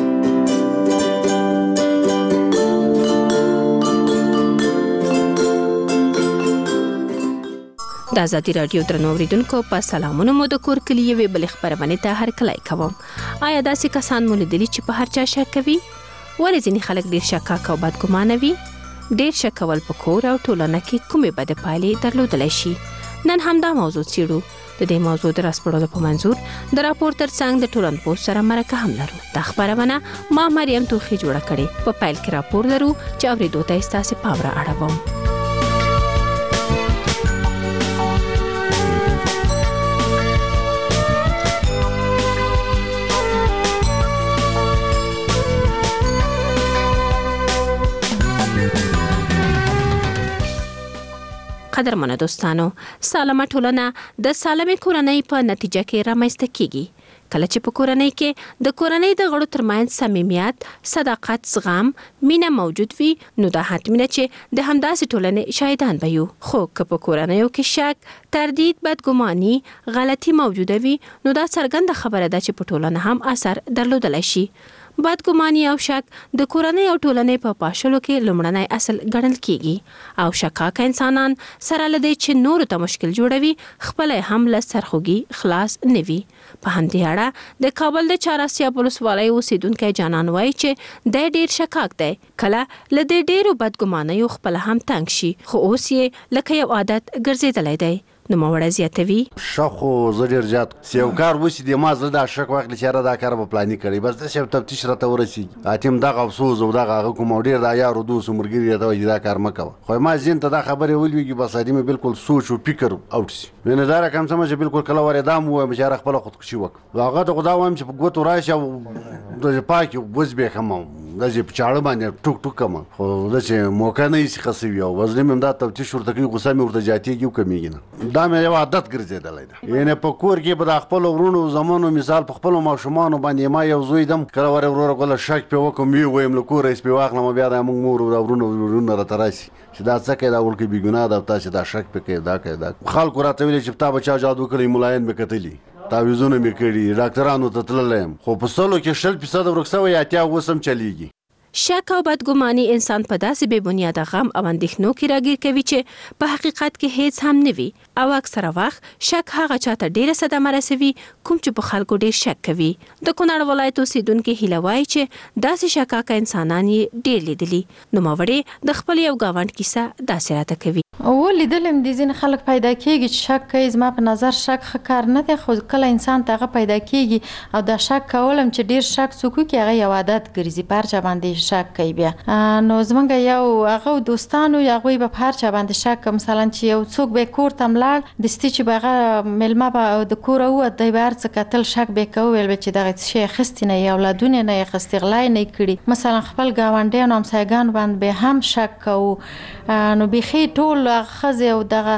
د ازادي رادیو درنو اوریدونکو په سلامونه مو د کور کلی یوې بل خبرونه ته هر کله کوم. آیا داسې کسان مو لیدلي چې په هر چا شک کوي؟ ولې ځینې خلک ډیر شکاک او بدګمانه وي؟ ډیر شک کول په کور او ټولنه کې کومې بد پایلې درلودلی شي؟ نن همدا موضوع څیړو د دې موضوع د راسپړلو په منظور د راپور ترڅنګ د ټولنپوه سره مرکه هم لرو. دا خبرونه ما مریم توخی جوړه کړې. په پیل کې راپور لرو چې اورېدو ته ستاسو پام را اړوم. قدرمنو دوستانو، سالمه ټولنه د سالمې کورنۍ په نتیجه کې رامنځته کیږي. کله چې په کورنۍ کې د کورنۍ د غړو ترمنځ صمیمیت، صداقت، زغم، مینه موجود وي، نو دا حتمی نه چې د همداسې ټولنې شاهدان به یو. خو که په کورنیو کې شک، تردید، بدګماني، غلطي موجوده وي، نو دا څرګنده خبره ده چې په ټولنه هم اثر درلودلی شي. بدګماني او شک د کورنۍ او ټولنې په پاشلو کې لومړنی اصل ګڼل کیږي او شکاک انسانان سره لدې چې نور ته مشکل جوړوي، خپل هم له سرخوږي خلاص نه وي. په همدې اړه د کابل د چهاراسیاب ولسوالۍ اوسیدونکی جانان وایي چې د ډیر شکاک دی. کله لدې ډیرو بدګمانیو خپل هم تنګ شي، خو اوس یې لکه یو عادت ګرځېدلی دی. نو موړه زیاتوي شخو زړیر جات سیوکار وسی د ما زړه د شک وخت لچاره دا کار په پلاني کړی، بس د شپ تفتیش راته ورسی اتیم دغه افسوس او دغه کوم ډیر دا یارو دوس مرګری دا دا کار مکو. خو ما زین ته دا خبره ولویږي، بس ادمه بالکل سوچ او فکر اوټ شي. نه دا رقم سمجه بالکل کله ور ادم و مشار خپل خودکشي وک هغه ته خدا وایم چې په ګوتو راشه او د پاکي وز به کوم د چې په چاړه باندې ټوک ټوک کوم، خو د چې موقع نه یې خاصوي او وزن مم دا تفتیش ورته کوي، غوسه مې ورته جاتیږي کمیږي نه. دا مې یو عادت ګرځېدلی ده. یعنې په کور کې به د خپل ورونو زمانو مثال په خپل ماشومانو باندې ما یو زوی دم کله ور وروره کوله شک په وکم وی ویم له کور ایس په واخلم بیا د موږ مور او ورونو ورونو را تراسي چې دا څه کې دا ورکه بي ګناه ده تاسو دا شک پکې دا کې دا خلکو راته ویل چې تا بچا جادو کړی ملاین به کتلی تعویذونه مې کړي ډاکټرانو ته تللم، خو په سلو کې شل فیصد ورکسوي اتیا وسم چلیږي. شک او بدګماني انسان په داسې بې بنیاده غم او اندېښنو کې راګیر کوي چې په حقیقت کې هیڅ هم نه وي، او اکثره وخت شک هغه چاته ډیره صدمه رسوي کوم چې په خلکو ډیر شک کوي. د کونړ ولایت اوسیدونکي هیله وایي چې داسې شکاکه انسانان یې ډیر لیدلي. نوموړې د خپل یو ګاونډ کیسه داسې راته کوي. او لیدلم د ځین خلک پیدا کیږي چې شک کوي. زما په نظر شک ښه کار نه دی، خو کله انسان ته هغه پیدا کیږي او دا شک کولم چې ډیر شک څوک کوي هغه یو عادت ګرځي، په هر چا باندې شک کوي. بیا نو زمونږ یو هغه دوستانو هغوی به په هر چا باندې شک، مثلا چې یو څوک به کور ته ملاړ دستي چې به هغه میلمه به د کوره ووت دی به هر څه کتل شک به یې کوه، ویل به چې دغه شی اخیستې نه یې اولادونه نه یې اخیستې غلا یې نه یې کړي. مثلا خپل ګاونډیانو همسایګانو باندې به هم شک کوو. نو بیخي ټول ښځې او دغه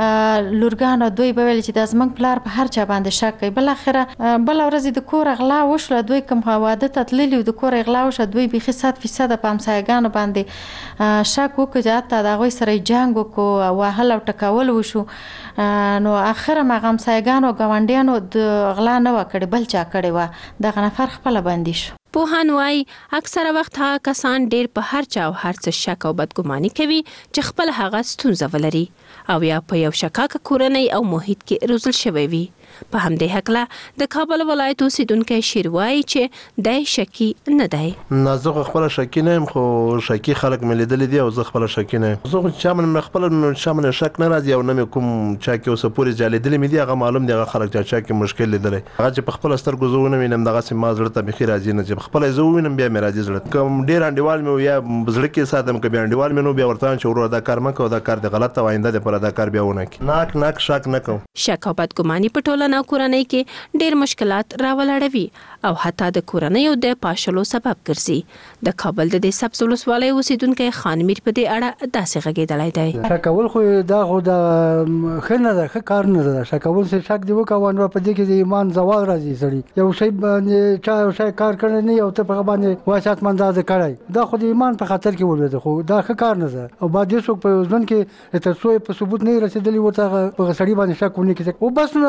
لورګانو دوی به ویل چې دا زموږ پلار په هر چا باندې شک کوي. بالاخره بله ورځ د کور غلا وشوله، دوی کوم واده ته تللي د کور غلا وشوه، دوی بیخي صد فیصده په همسایګانو باندې شک وکړو چې حتی د هغوی سره یې جنګ وکړو، وهل او ټکول وشو. نو اخر ما همسایګانو ګاونډیانو د غلا نه وه کړې، بل چا کړې وه، دغه نفر خپله بندي شو. پوهان وایي اکثره وخت هغه کسان ډیر په هر چا او هر څه شک او بدګماني کوي چې خپل هغه ستونزه ولري او یا په یو شکاکه کورنۍ او محیط کې روزل شوی وي. په همدې هکله د کابل ولایت اوسیدونکی شیر وایي چې دی شکی نه دی. نه زه خپل شکی نه یم، خو شکی خلک مې لیدلی دي او زه خپل شکی نه یم. زه خو چا باندې خپل چا باندې شک نه راځي او نه مې کوم چا کې اوسه پورې چا لیدلی مې دي، هغه معلوم دی هغه خلک چا چا کې مشکل لیدلی، هغه چې په خپل سترګو زه ونه وینم دغسې ما زړه ته بیخي راځي نه، چې په خپله زه ووینم بیا مې راځي زړه. که ډېر انډیوال مې یا زړه کې ساتم، که بیا انډیوال مې نو بیا ورته وایم چې وروره دا کار مه کوه، دا کار دې غلط او آینده دپاره دا کار بیا ونه کړي. ناک ناک شک نه کوم. شک او بدګماني په ټولنه او کورنۍ کې ډېر مشکلات راولاړوي او حتی د کورنیو د پاشلو سبب ګرځي. د کابل د دې سبز ولسوالۍ اوسیدونکی خان میر په دې اړه داسې غږېدلی دی. شک کول خو دا خو د ښه نه ده، ښه کار نه ده. شک کول چې شک دې وکوه نو په دې کې د ایمان زوال راځي. سړي یو شی باندې چا یو شی کار کړی نه او ته په هغه باندې وایي حتما دا ده کړی، دا خو د ایمان په خطر کې ولوېده، خو دا ښه کار نه ده. او باید یو څوک په ژوند کې تر څو یې په ثبوت نه رسېدلي ورته هغه په سړي باندې شک ونه کړي او بس نو هغه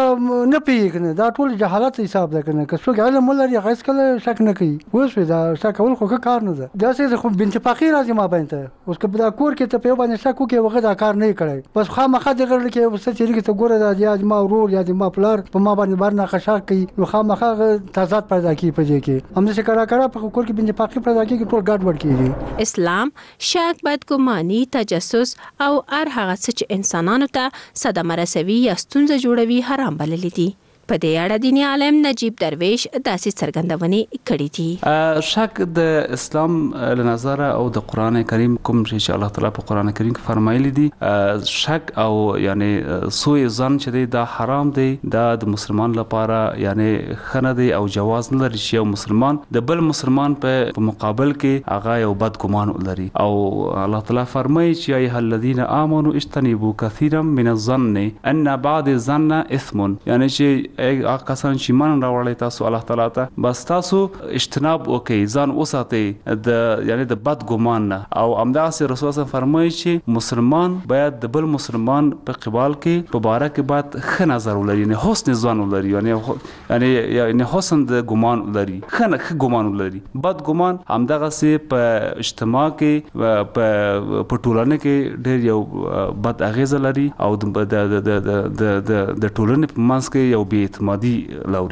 نه پیږي دا ټول جهالت حساب ده کنه که څوک علم ولري هغه کله شک نه کوي اوس دا شک کول خو کار نه ده دا څه خو بنت فقیر راځي ما باندې اوس که دا کور کې ته په باندې شک کوي وغه دا کار نه کړي بس خامخا د غړل کې وسه چې ته ګوره دا یا ما ورور یا ما پلار په ما باندې بار نه خشاک کوي نو خامخا تضاد پیدا کوي په دې کې هم څه کرا کرا په کور کې بنت فقیر پیدا کوي ټول ګډ وډ کیږي. اسلام شک بدګماني تجسس او هر هغه څه چې انسانانو ته صدمه رسوي یا ستونزه جوړوي حرام بللي دي. په دې اړه دیني عالم نجیب درویش داسې څرګندونې کړې دي. شک د اسلام له نظره او د قران کریم کوم چې الله تعالی په قران کریم کې فرمایلی دي شک او یعنی سوء ظن چې دی دا حرام دی دا د مسلمان لپاره یعنی خنه دی او جواز نه لري چې یو مسلمان د بل مسلمان په مقابل کې هغه یو بد ګمان ولري او الله تعالی فرمایي چې ایها الذين امنوا اجتنبوا كثيرا من الظن ان بعض الظن اثم یعنی چې هغه کسان چې ایمان راوړل تاسو الله تعالی ته بس تاسو اجتناب وکړئ ځان وساتئ د یعنی د بد ګمان نه او همداسې رسول الله فرمایي چې مسلمان باید د بل مسلمان په قبال کې په باره کې باید ښه نظر ولري یعنی حسن ځان ولري یعنی یعنی یعنی حسن د ګمان ولري ښه ښه ګمان ولري بد ګمان همدغسې په اجتماع کې په په ټولنه کې ډېر یو بد اغیزه لري او د د د د د ټولنې په منځ کې یو بې اعتمادي لوري.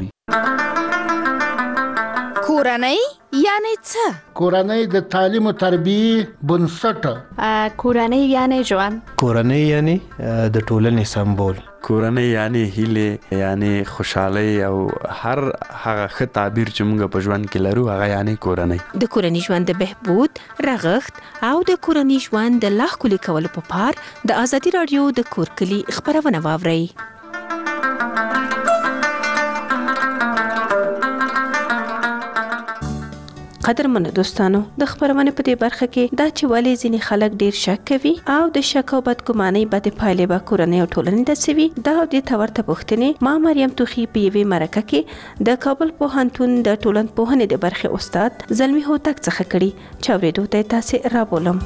کورنۍ یعنی څه؟ کورنۍ د تعلیم او تربیې بنسټ. کورنۍ یعنی ژوند. کورنۍ یعنی د ټولنې سمبول. کورنۍ یعنی هیله یعنی خوشحالي او هر هغه ښه تعبیر چې موږ په ژوند کې لرو هغه یعنی کورنۍ. د کورنۍ ژوند د بهبود رغښت او د کورنۍ ژوند د لا ښکلي کولو په پار د ازادي راډیو د کور کلي خبرونه واورئ. قدرمنو دوستانو د خبرونه په دې برخه کې دا چې ولې ځینې خلک ډیر شک کوي او د شک او بدګمانۍ بدې پایلې به کورنۍ او ټولنې ته سوي دا د تورته پوښتنې ما مریم توخی په یوې مرکه کې د کابل پوهنتون د ټولنپوهنې د برخې استاد زلمی هوتک څخه کړي چې اورېدو ته تاسو رابولم.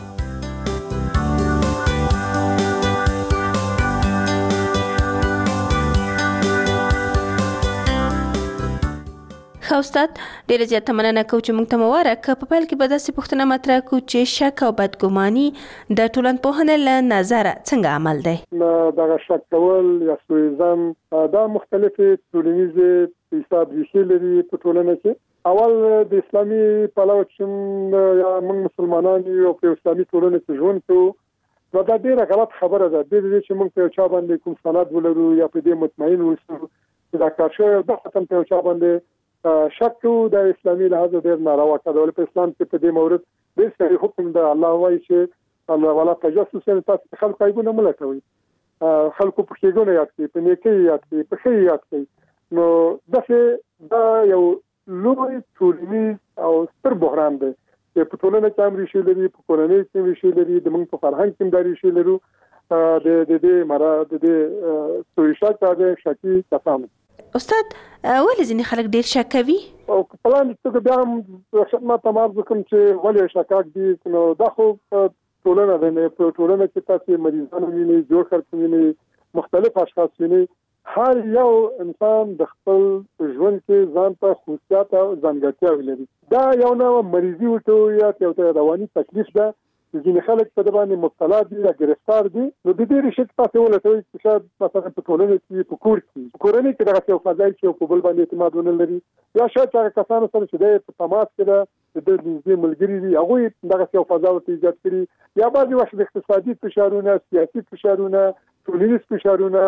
استاد ډیره زیاته مننه کوم چې موږ ته مبارک په پیل کې به داسې پوښتنه مطرح کړو چې شک او بدګماني د ټولنپوهنې له نظره څنګه عمل دی؟ دغه شک کول یا سوء ظن دا مختلفې ټولنیزې حساب ریښې لري په ټولنه کې. اول د اسلامي پلوه چې یا موږ مسلمانان یو په اسلامي ټولنه کې ژوند کوو نو دا ډیره غلط خبره ده د دې چې موږ په چا باندې کوم سند ولرو یا په دې مطمئن اوسو دا کار شوی د ختم په چا باندې شک کو د اسلامي لحاظ ډیر ناروا کړل په اسلام کې په دې مورد ډیر صحیح حکم ده الله وايي چې الله ولا تجسس تاسو خلک ایګونه ملکوي خلکو په کېګونه یاد کوي په نیکي یاد کوي په خیر یاد کوي نو دغه دا یو لوی ټولنیز او ستر بحران دی چې په ټولنه کې هم ریښې لري په کورنۍ کې ریښې لري د موږ په فرهنګ کې هم ریښې لري د د د مرا د د سویشا د شکی کسان. استاد ولې ځینې خلک ډیر شک کوي؟ او په لاندې توګه بیا هم خدمت تمام وکم چې ولې شکاک دي نو دا خو ټولنه ده په ټولنه کې تاسو مریضان ویني جوړ خلک ویني مختلف اشخاص ویني هر یو انسان د خپل ژوند کې ځان ته خصوصیات او ځانګړتیاوې لري. دا یو نوع مریضي وته یا یو رواني تکلیف ده ځینې خلک په دې باندې مبتلا دي یا گرفتار دي نو د دې رشد تاسو ولټوي چې شاید مثلا په ټولنه کې په کور کې کورنۍ کې دغه یو فضایل چې په بل باندې اعتماد ونه لري یا شاید هغه کسانو سره چې د تماس کې د دې ملګری دي هغه دغه یو فضا ورته ایجاد کړي یا بعضي وخت اقتصادي فشارونه سیاسي فشارونه ټولنیز فشارونه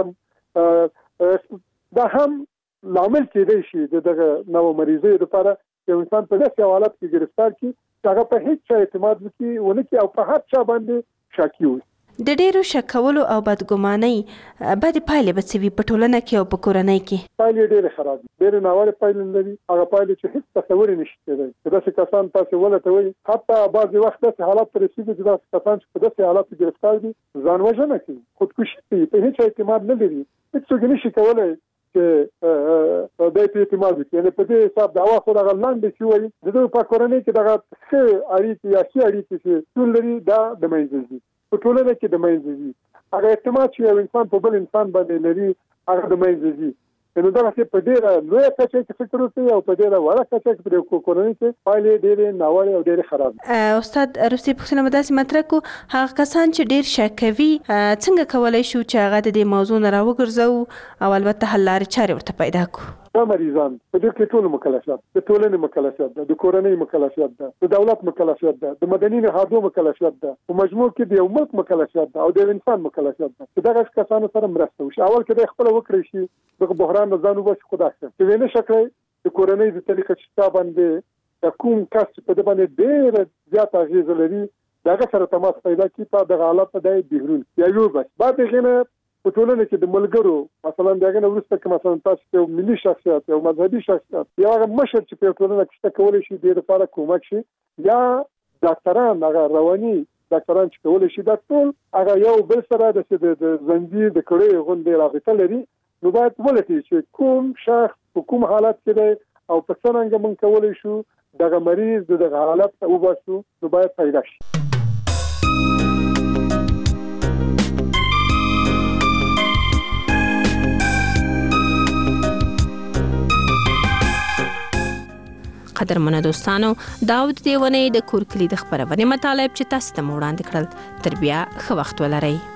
دا هم لامل کېدای شي دغه نو مریضۍ لپاره چې انسان په داسې حالت کې گرفتار کی هغه په هیڅ چا اعتماد وکړي ونه کې او په هر چا باندې شاکی وي. د ډیرو شکولو او بدګمانۍ بد پایلې به څه وي په ټولنه کې او په کورنۍ کې؟ پایلې ډېرې خراب دي ډېرې ناوړه پایلې لري هغه پایلې چې هیڅ تصور یې نشي کېدای داسې کسان تاسو ولټوي حتی بعضې وخت داسې حالات ته رسېږي چې داسې کسان چې په داسې حالاتو ګرفتار دي ځان وژنه کوي خودکشي کوي په هیڅ اعتماد نه لري هیڅوک نشي کولی چې د دې اعتماد وکړي یعنی په دې حساب دا واخو دغه لاندې چې وایي د دوی په کورنۍ کې دغه ښه اړیکې یا ښې اړیکې چې ټول لري دا د منځه ځي په ټولنه کې د منځه ځي هغه اعتماد چې یو انسان په بل انسان باندې لري هغه د منځه ځي نو دا چې په ډیره لوی کچه کې فکر وکړي او په ډیره وړه کچه کې په کورنۍ کې پایلې ډېرې ناوړه او ډېرې خراب. استاد روسي پوښتنه مداسې مطرح کو هغه کسان چې ډېر شک کوي څنګه کولای شو چې هغه د دې موضوع نه راوګرځو او البته حل لارې چارې ورته پیدا کړو؟ دا مریضان په دې کې ټول مکلفیت د ټولنې مکلفیت ده، د کورنۍ مکلفیت ده، د دولت مکلفیت ده، د مدني نهادونو مکلفیت ده، په مجموع کې د یو ملک مکلفیت ده او د انسان مکلفیت ده چې دغه کسانو سره مرسته وشي. اول کې د خپل وکړي شي د بحران نه ځان وباسي خدا څخه چې وینې شکړي د کورنۍ د طریقې چې باندې د کوم کس په دې باندې ډېر زیات اغیز لري دغه سره تماس پیدا کی په دغه حالت د بیرون یا یو بس بعد غینه په ټولنه کې د ملګرو مثلا دغه نو ورسته کې مثلا تاسو یو ملي شخصیت یو مذهبي شخصیت یا مشر چې په ټولنه کې کولای شي د لپاره کومک شي یا ډاکټران هغه رواني ډاکټران چې کولای شي دا ټول هغه یو بل سره د زنجیر د کړي غونډې رابطه لري. نو باید ولته چې کوم شخص په کوم حالت کې دی او په څنګه من کولای شو دغه مریض دغه حالت ته وباسو نو باید پیدا شي. قدرمنو دوستانو دا د دې ونې د کور کلی د خبرونې مطالب چې تاسو ته وړاندې کړل تر بیا ښه وخت ولرئ.